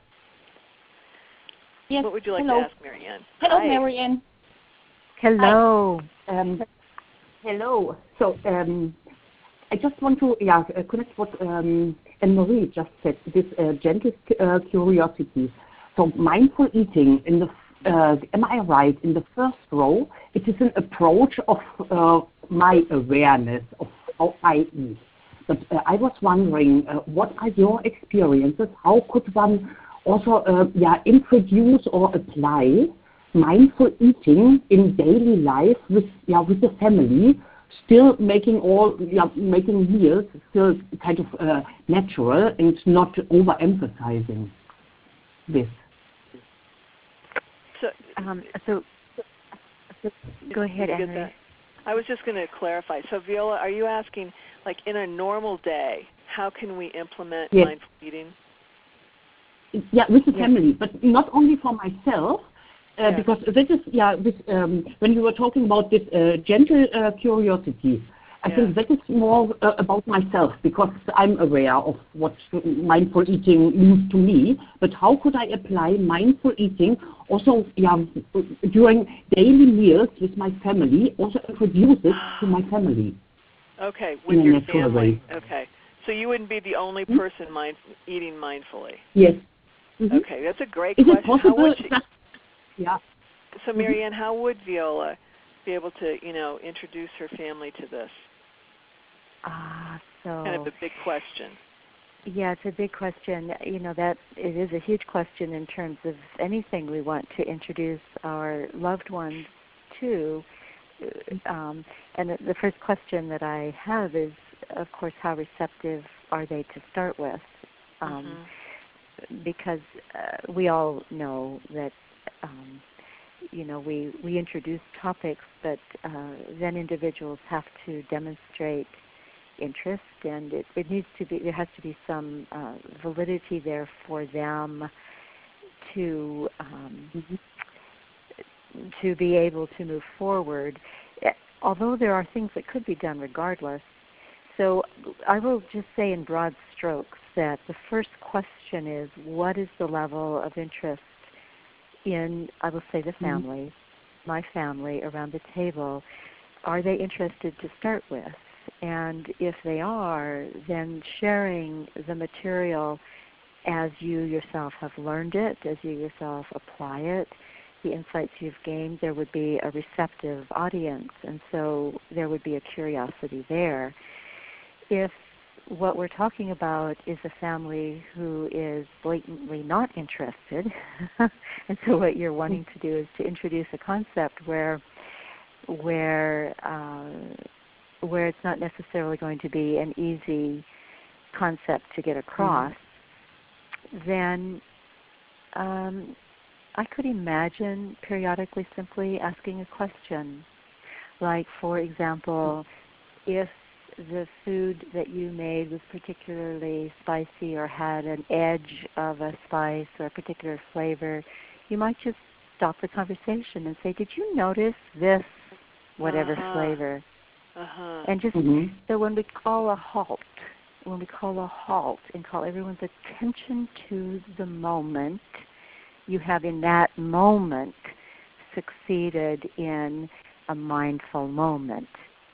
Yes. What would you like hello. to ask Marianne? Hello, Hi. Marianne. Hello. Um, hello. So um, I just want to yeah, connect what um, Anne-Marie just said, this uh, gentle uh, curiosity. So mindful eating, in the uh, am I right, in the first row, it is an approach of uh, my awareness of how I eat. But uh, I was wondering, uh, what are your experiences? How could one also uh, yeah, introduce or apply mindful eating in daily life with yeah, with the family, still making all yeah, making meals still kind of uh, natural and not overemphasizing this? So, um, so, so go ahead, Anne-Marie. I was just going to clarify. So, Viola, are you asking, like, in a normal day, how can we implement yes. mindful eating? Yeah, with the yes. family, but not only for myself, uh, yeah. because this is, yeah, with, um, when you were talking about this uh, gentle uh, curiosity, I yeah. think that is more uh, about myself, because I'm aware of what mindful eating means to me. But how could I apply mindful eating also yeah, during daily meals with my family, also introduce it to my family? Okay, with in your a natural family. way. Okay. So you wouldn't be the only hmm? person mind, eating mindfully? Yes. Mm-hmm. Okay, that's a great Is question. it possible? How would you, that, yeah. so, Marianne, how would Viola be able to, you know, introduce her family to this? Ah, so Kind of a big question. Yeah, it's a big question. You know, that it is a huge question in terms of anything we want to introduce our loved ones to. Um, and the, the first question that I have is, of course, how receptive are they to start with? Um, mm-hmm. Because uh, we all know that, um, you know, we, we introduce topics, but uh, then individuals have to demonstrate interest, and it, it needs to be, there has to be some uh, validity there for them to um, mm-hmm. to be able to move forward, although there are things that could be done regardless. So I will just say in broad strokes that the first question is, what is the level of interest in, I will say, the family, mm-hmm. my family around the table? Are they interested to start with? And if they are, then sharing the material as you yourself have learned it, as you yourself apply it, the insights you've gained, there would be a receptive audience, and so there would be a curiosity there. If what we're talking about is a family who is blatantly not interested, and so what you're wanting to do is to introduce a concept where where uh, where it's not necessarily going to be an easy concept to get across, mm-hmm. then um, I could imagine periodically simply asking a question. Like, for example, if the food that you made was particularly spicy or had an edge of a spice or a particular flavor, you might just stop the conversation and say, did you notice this whatever uh-huh. flavor? Uh-huh. And just mm-hmm. so when we call a halt, when we call a halt and call everyone's attention to the moment, you have in that moment succeeded in a mindful moment.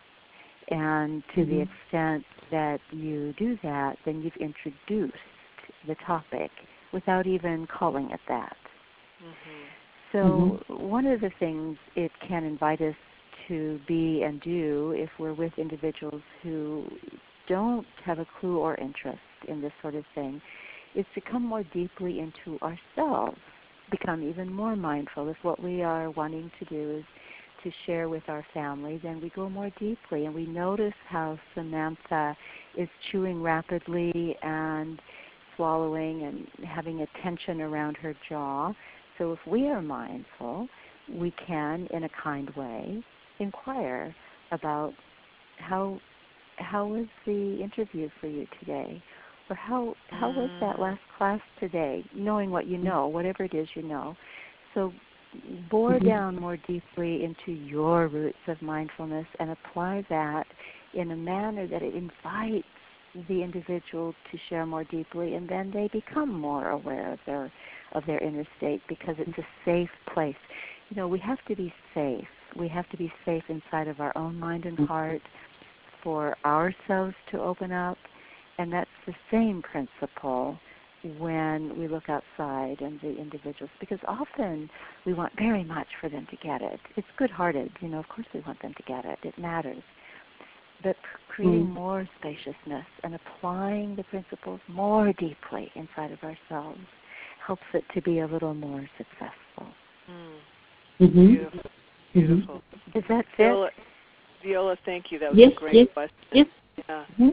And to mm-hmm. the extent that you do that, then you've introduced the topic without even calling it that. Mm-hmm. So mm-hmm. one of the things it can invite us to be and do if we're with individuals who don't have a clue or interest in this sort of thing is to come more deeply into ourselves, become even more mindful. If what we are wanting to do is to share with our family, then we go more deeply and we notice how Samantha is chewing rapidly and swallowing and having a tension around her jaw. So if we are mindful, we can, in a kind way, inquire about how how was the interview for you today, or how how was that last class today, knowing what you know, whatever it is you know. So bore mm-hmm. down more deeply into your roots of mindfulness and apply that in a manner that it invites the individual to share more deeply, and then they become more aware of their of their inner state because it's a safe place. You know, we have to be safe. We have to be safe inside of our own mind and heart for ourselves to open up, and that's the same principle when we look outside and the individuals, because often we want very much for them to get it. It's good-hearted, you know, of course we want them to get it. It matters. But creating mm. more spaciousness and applying the principles more deeply inside of ourselves helps it to be a little more successful. Mm. Mm-hmm. Beautiful. Beautiful. Mm-hmm. Does that fit? Viola, Viola, thank you. That was yes, a great yes, question. Yes. Yeah. Mm-hmm.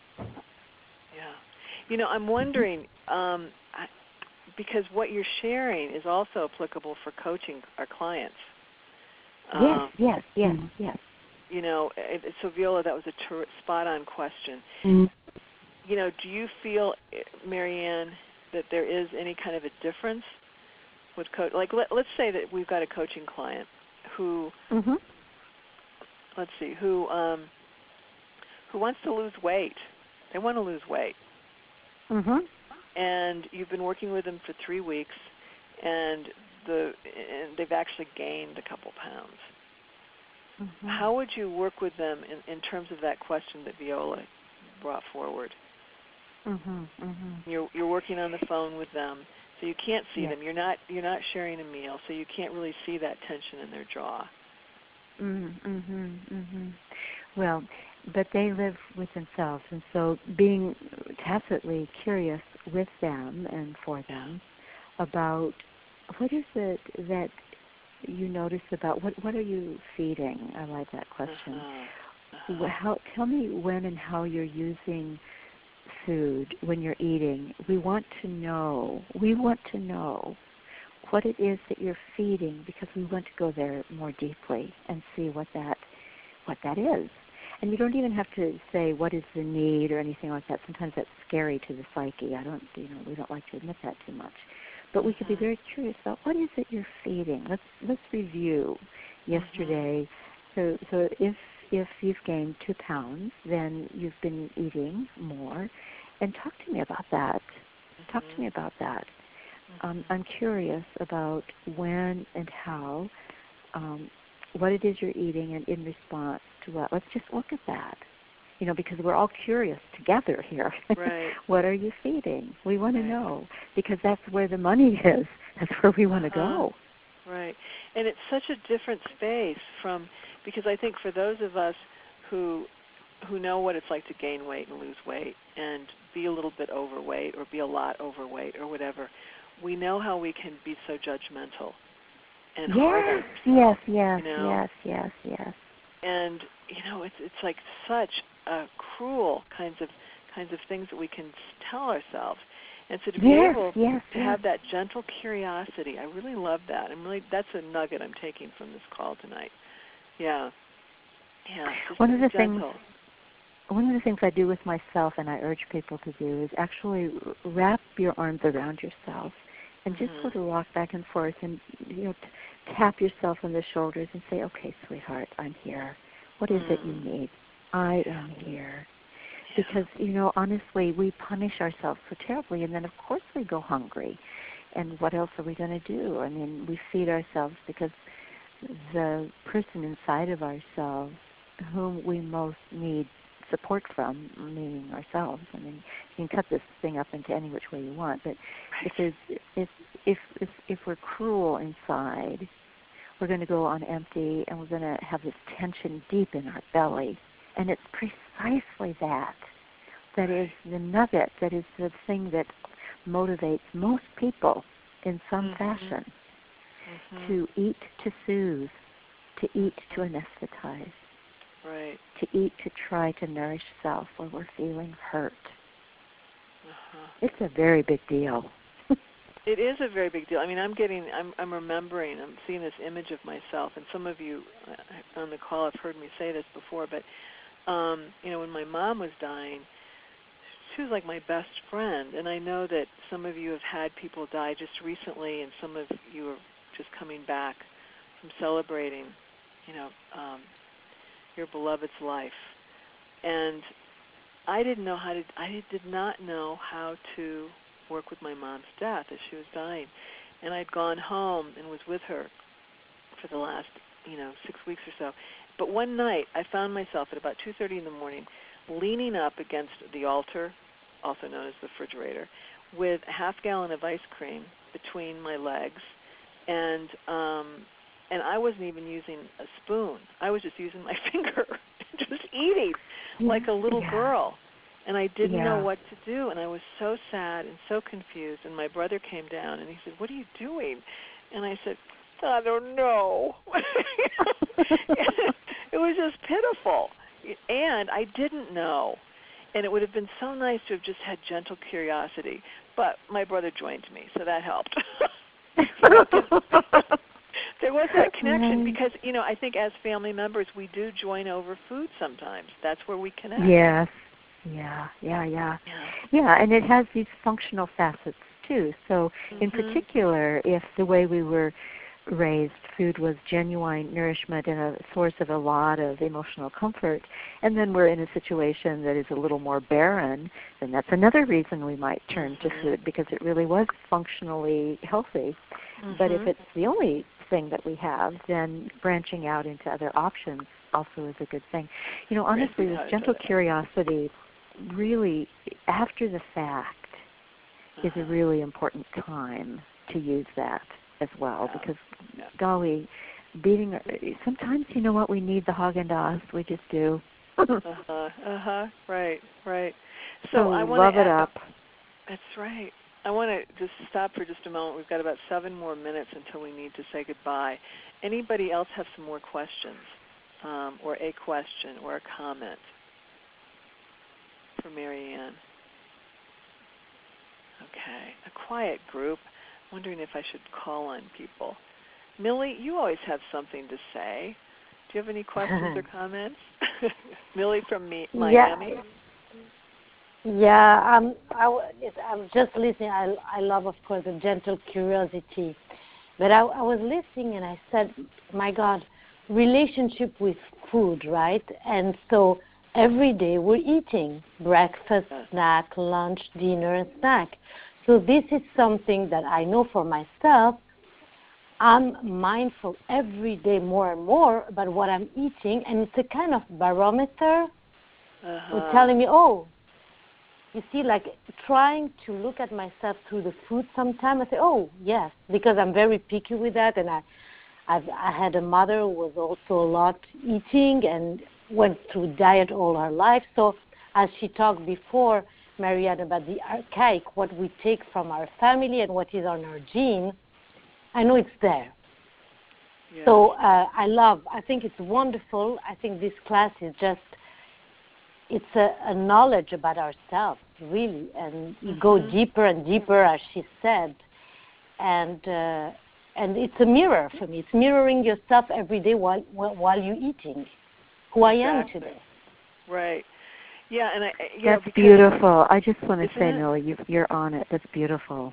Yeah. You know, I'm wondering, um, I, because what you're sharing is also applicable for coaching our clients. Yes, um, yes, yes, mm-hmm. yes. You know, it, so Viola, that was a ter- spot-on question. Mm-hmm. You know, do you feel, Marianne, that there is any kind of a difference with coach? Like, let, let's say that we've got a coaching client who, mm-hmm. let's see, who um, who wants to lose weight. They want to lose weight. Mm-hmm. And you've been working with them for three weeks, and the and they've actually gained a couple pounds. Mm-hmm. How would you work with them in, in terms of that question that Viola brought forward? Mm-hmm, mm-hmm. You're you're working on the phone with them, so you can't see yes. them. You're not you're not sharing a meal, so you can't really see that tension in their jaw. Mm-hmm, mm-hmm. Well, but they live with themselves, and so being tacitly curious with them and for them about what is it that you notice about what what are you feeding? I like that question. Uh-huh. Uh-huh. How, tell me when and how you're using food when you're eating. We want to know. We want to know what it is that you're feeding because we want to go there more deeply and see what that what that is. And you don't even have to say what is the need or anything like that. Sometimes that's scary to the psyche. I don't, you know, we don't like to admit that too much. But we could be very curious about what is it you're feeding. Let's let's review yesterday. So so if if you've gained two pounds, then you've been eating more. And talk to me about that. Talk to me about that. Um, I'm curious about when and how, um, what it is you're eating and in response to what. Let's just look at that. You know, because we're all curious together here. Right. What are you feeding? We want Right. to know because that's where the money is. That's where we want to uh-huh. go. Right. And it's such a different space from, because I think for those of us who who know what it's like to gain weight and lose weight and be a little bit overweight or be a lot overweight or whatever, we know how we can be so judgmental and hard on Yes, ourselves, yes, yes, you know? yes, yes, yes. And you know, it's it's like such a cruel kinds of kinds of things that we can tell ourselves. And so to be Yes, able yes, to yes. have that gentle curiosity, I really love that. I'm really that's a nugget I'm taking from this call tonight. Yeah. Yeah. Just One of the gentle. things One of the things I do with myself, and I urge people to do, is actually wrap your arms around yourself and just mm-hmm. sort of rock back and forth and, you know, t- tap yourself on the shoulders and say, okay, sweetheart, I'm here. What is mm. it you need? I am here. Yeah. Because, you know, honestly, we punish ourselves so terribly, and then, of course, we go hungry. And what else are we going to do? I mean, we feed ourselves because the person inside of ourselves whom we most need support from, meaning ourselves. I mean, you can cut this thing up into any which way you want, but right. if, there's, if, if, if, if we're cruel inside, we're going to go on empty, and we're going to have this tension deep in our belly. And it's precisely that that is the nugget, that is the thing that motivates most people in some mm-hmm. fashion mm-hmm. to eat to soothe, to eat to anesthetize. Right. To eat to try to nourish self when we're feeling hurt. Uh-huh. It's a very big deal. It is a very big deal. I mean, I'm getting, I'm, I'm remembering, I'm seeing this image of myself, and some of you on the call have heard me say this before, but, um, you know, when my mom was dying, she was like my best friend, and I know that some of you have had people die just recently, and some of you are just coming back from celebrating, you know, um, your beloved's life. And I didn't know how to, I did not know how to work with my mom's death as she was dying. And I'd gone home and was with her for the last, you know, six weeks or so. But one night I found myself at about two thirty in the morning leaning up against the altar, also known as the refrigerator, with a half gallon of ice cream between my legs. And um, and I wasn't even using a spoon. I was just using my finger, just eating like a little yeah. girl. And I didn't yeah. know what to do, and I was so sad and so confused. And my brother came down, and he said, "What are you doing?" And I said, "I don't know." It was just pitiful. And I didn't know. And it would have been so nice to have just had gentle curiosity. But my brother joined me, so that helped. There was that connection because, you know, I think as family members we do join over food sometimes. That's where we connect. Yes. Yeah, yeah, yeah. Yeah, yeah and it has these functional facets too. So mm-hmm. in particular, if the way we were raised, food was genuine nourishment and a source of a lot of emotional comfort, and then we're in a situation that is a little more barren, then that's another reason we might turn mm-hmm. to food because it really was functionally healthy. Mm-hmm. But if it's the only thing that we have, then branching out into other options also is a good thing. You know, honestly, this gentle curiosity really, after the fact, uh-huh. is a really important time to use that as well yeah. because, yeah. golly, beating, sometimes, you know what, we need the Haagen-Dazs, we just do. uh-huh, uh-huh, right, right. So oh, I want love to it add, up. That's right. I want to just stop for just a moment. We've got about seven more minutes until we need to say goodbye. Anybody else have some more questions, um, or a question or a comment for Mary Ann? Okay, a quiet group. Wondering if I should call on people. Millie, you always have something to say. Do you have any questions or comments? Millie from Mi- Miami. Yeah, yeah um, I, w- it, I'm just listening. I, I love, of course, the gentle curiosity. But I, I was listening and I said, my God, relationship with food, right? And so every day we're eating breakfast, snack, lunch, dinner, and snack. So this is something that I know for myself. I'm mindful every day more and more about what I'm eating, and it's a kind of barometer uh-huh. telling me, oh, you see, like trying to look at myself through the food sometimes. I say, oh, yes, because I'm very picky with that, and I, I've, I had a mother who was also a lot eating and went through diet all her life. So as she talked before, Marianne, about the archaic, what we take from our family and what is on our gene, I know it's there. Yeah. So uh, I love, I think it's wonderful. I think this class is just, it's a, a knowledge about ourselves, really. And you mm-hmm. go deeper and deeper, as she said. And uh, and it's a mirror for me. It's mirroring yourself every day while while you're eating, who I am exactly. today. Right. Yeah, and I, you That's know, beautiful. I just want to say, it? Millie, you, you're on it. That's beautiful.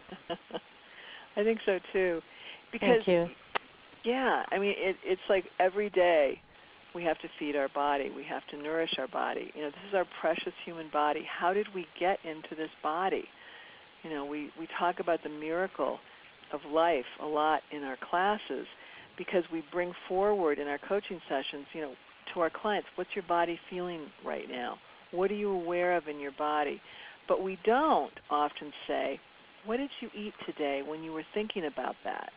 I think so too, because Thank you. yeah, I mean, it, it's like every day we have to feed our body. We have to nourish our body. You know, this is our precious human body. How did we get into this body? You know, we, we talk about the miracle of life a lot in our classes because we bring forward in our coaching sessions, you know, to our clients, what's your body feeling right now? What are you aware of in your body? But we don't often say, what did you eat today when you were thinking about that?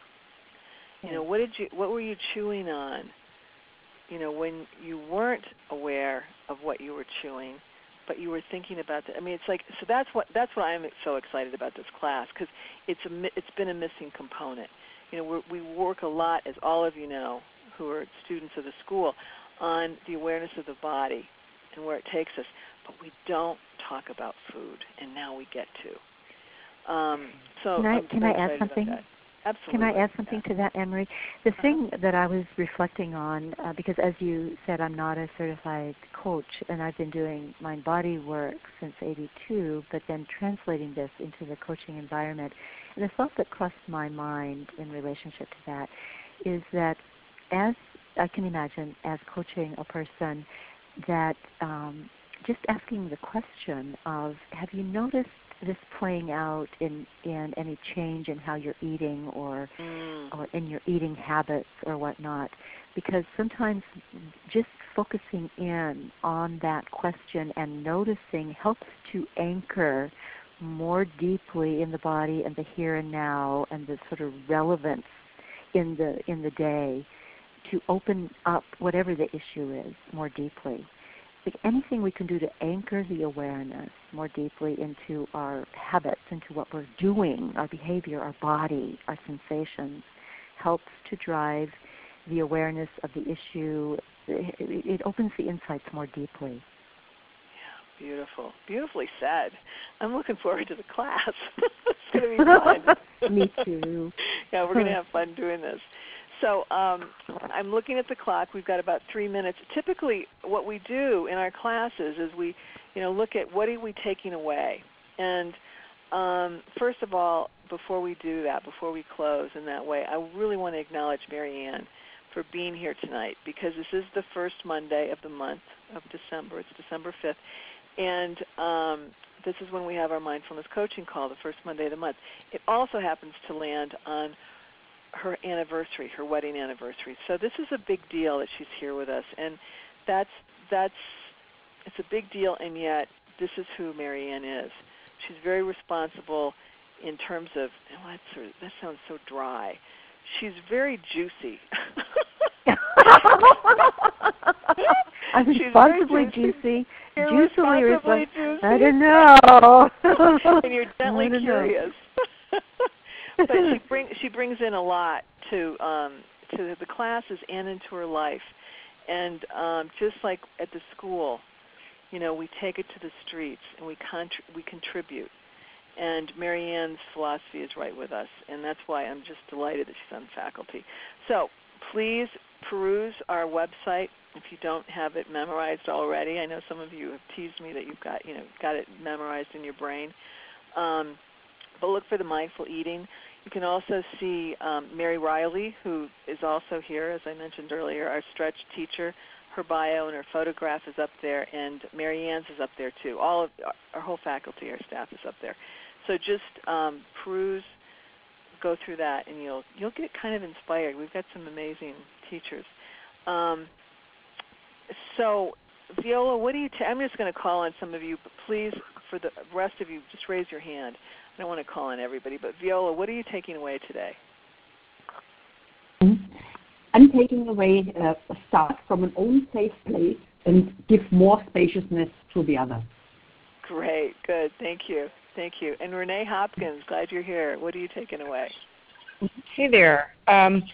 You know, what did you what were you chewing on? You know, when you weren't aware of what you were chewing, but you were thinking about that. I mean, it's like, so that's what that's what I'm so excited about this class, because it's a it's been a missing component. You know, we're, we work a lot, as all of you know, who are students of the school, on the awareness of the body and where it takes us, but we don't talk about food, and now we get to. Um, so can I, I'm can I add something? Absolutely. Can I add something yeah. to that, Anne-Marie? The uh-huh. thing that I was reflecting on, uh, because as you said, I'm not a certified coach, and I've been doing mind-body work since eighty-two, but then translating this into the coaching environment. And the thought that crossed my mind in relationship to that is that as I can imagine, as coaching a person, that um, just asking the question of, have you noticed this playing out in, in any change in how you're eating or mm. or in your eating habits or whatnot? Because sometimes just focusing in on that question and noticing helps to anchor more deeply in the body and the here and now and the sort of relevance in the in the day to open up whatever the issue is more deeply. Like anything we can do to anchor the awareness more deeply into our habits, into what we're doing, our behavior, our body, our sensations, helps to drive the awareness of the issue. It, it opens the insights more deeply. Yeah, beautiful. Beautifully said. I'm looking forward to the class. It's going to be fun. Me too. Yeah, we're going to have fun doing this. So um, I'm looking at the clock. We've got about three minutes. Typically, what we do in our classes is we, you know, look at what are we taking away. And um, first of all, before we do that, before we close in that way, I really want to acknowledge Mary Ann for being here tonight, because this is the first Monday of the month of December. It's December fifth. And um, this is when we have our mindfulness coaching call, the first Monday of the month. It also happens to land on her anniversary, her wedding anniversary. So this is a big deal that she's here with us, and that's that's it's a big deal. And yet, this is who Mary Ann is. She's very responsible in terms of, oh, that's sort of, that sounds so dry. She's very juicy. I'm She's responsibly very juicy. You're Juicily responsibly respons- juicy. I don't know. And you're gently I don't curious. But she brings she brings in a lot to um, to the classes and into her life. And um, just like at the school, you know, we take it to the streets and we contr- we contribute. And Marianne's philosophy is right with us, and that's why I'm just delighted that she's on faculty. So please peruse our website if you don't have it memorized already. I know some of you have teased me that you've got you know got it memorized in your brain. Um, but look for the mindful eating. You can also see um, Mary Riley, who is also here, as I mentioned earlier, our stretch teacher. Her bio and her photograph is up there, and Mary Ann's is up there too. All of our, our whole faculty, our staff is up there. So just um, peruse, go through that, and you'll you'll get kind of inspired. We've got some amazing teachers. Um, so Viola, what do you? Ta- I'm just going to call on some of you, but please, for the rest of you, just raise your hand. I don't want to call on everybody, but Viola, what are you taking away today? I'm taking away uh, a start from an own safe place and give more spaciousness to the other. Great, good, thank you, thank you. And Renee Hopkins, glad you're here. What are you taking away? Hey there. Um,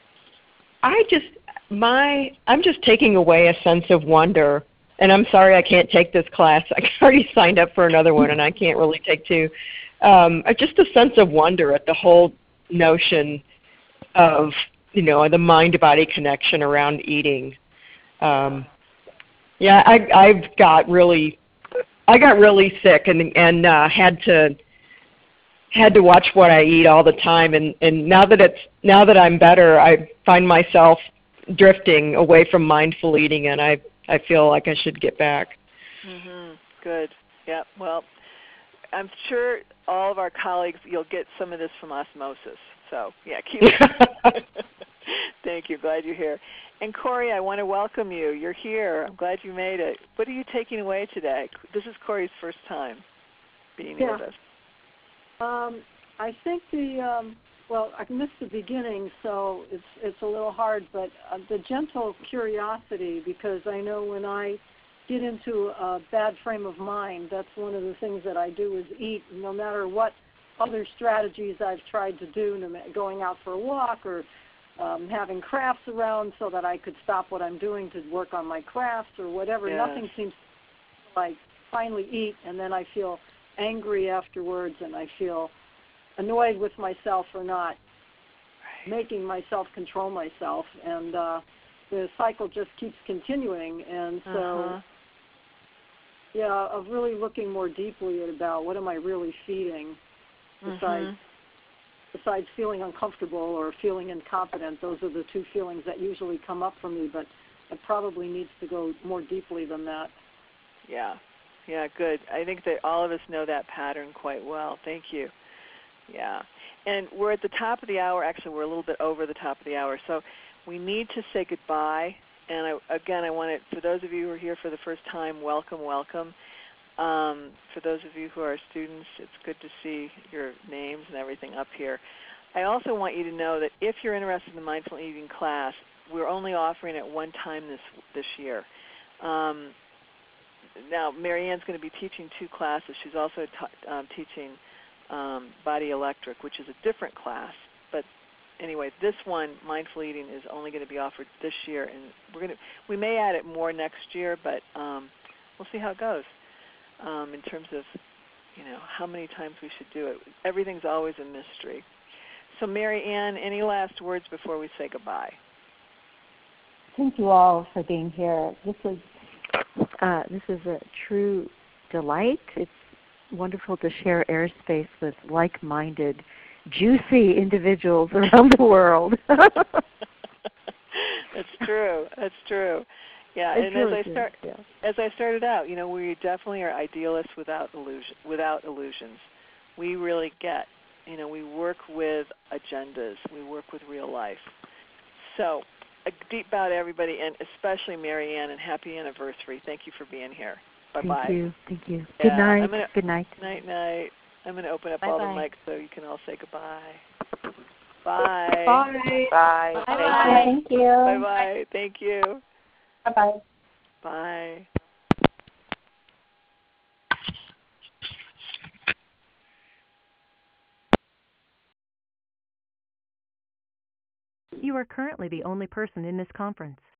I just my I'm just taking away a sense of wonder. And I'm sorry I can't take this class. I already signed up for another one, and I can't really take two. Um, just a sense of wonder at the whole notion of, you know, the mind-body connection around eating. Um, yeah, I, I've got really, I got really sick and and uh, had to had to watch what I eat all the time. And, and now that it's now that I'm better, I find myself drifting away from mindful eating, and I I feel like I should get back. Mm-hmm. Good. Yeah. Well, I'm sure all of our colleagues, you'll get some of this from osmosis. So, yeah, keep it. Thank you. Glad you're here. And Corey, I want to welcome you. You're here. I'm glad you made it. What are you taking away today? This is Corey's first time being yeah. here with us. Um, I think the, um, well, I missed the beginning, so it's it's a little hard, but uh, the gentle curiosity, because I know when I get into a bad frame of mind, that's one of the things that I do is eat, no matter what other strategies I've tried to do, no matter going out for a walk or um, having crafts around so that I could stop what I'm doing to work on my crafts or whatever. Yes. Nothing seems to, like, finally eat, and then I feel angry afterwards, and I feel annoyed with myself for not making myself control myself, and uh, the cycle just keeps continuing. And so, uh-huh. yeah, of really looking more deeply at about what am I really feeding, besides mm-hmm. besides feeling uncomfortable or feeling incompetent. Those are the two feelings that usually come up for me, but it probably needs to go more deeply than that. Yeah. Yeah, good. I think that all of us know that pattern quite well. Thank you. Yeah. And we're at the top of the hour. Actually, we're a little bit over the top of the hour. So we need to say goodbye. And I, again, I want to, for those of you who are here for the first time, welcome, welcome. Um, for those of you who are students, it's good to see your names and everything up here. I also want you to know that if you're interested in the Mindful Eating class, we're only offering it one time this this year. Um, now, Marianne's going to be teaching two classes. She's also t- um, teaching um, Body Electric, which is a different class. But anyway, this one, Mindful Eating, is only going to be offered this year, and we're going to we may add it more next year, but um, we'll see how it goes um, in terms of you know how many times we should do it. Everything's always a mystery. So, Mary Ann, any last words before we say goodbye? Thank you all for being here. This is uh, this is a true delight. It's wonderful to share airspace with like-minded, juicy individuals around the world. That's true. That's true. Yeah, it's and really as I start, yeah. as I started out, you know, we definitely are idealists without illusion, without illusions. We really get, you know, we work with agendas. We work with real life. So, a deep bow to everybody, and especially Mary Ann, and happy anniversary. Thank you for being here. Bye-bye. Thank you. Thank you. Yeah, Good night. gonna, Good night. Night, night. I'm going to open up Bye-bye. all the mics so you can all say goodbye. Bye. Bye. Bye. Bye. Thank you. Bye-bye. Thank you. Bye-bye. Bye. You are currently the only person in this conference.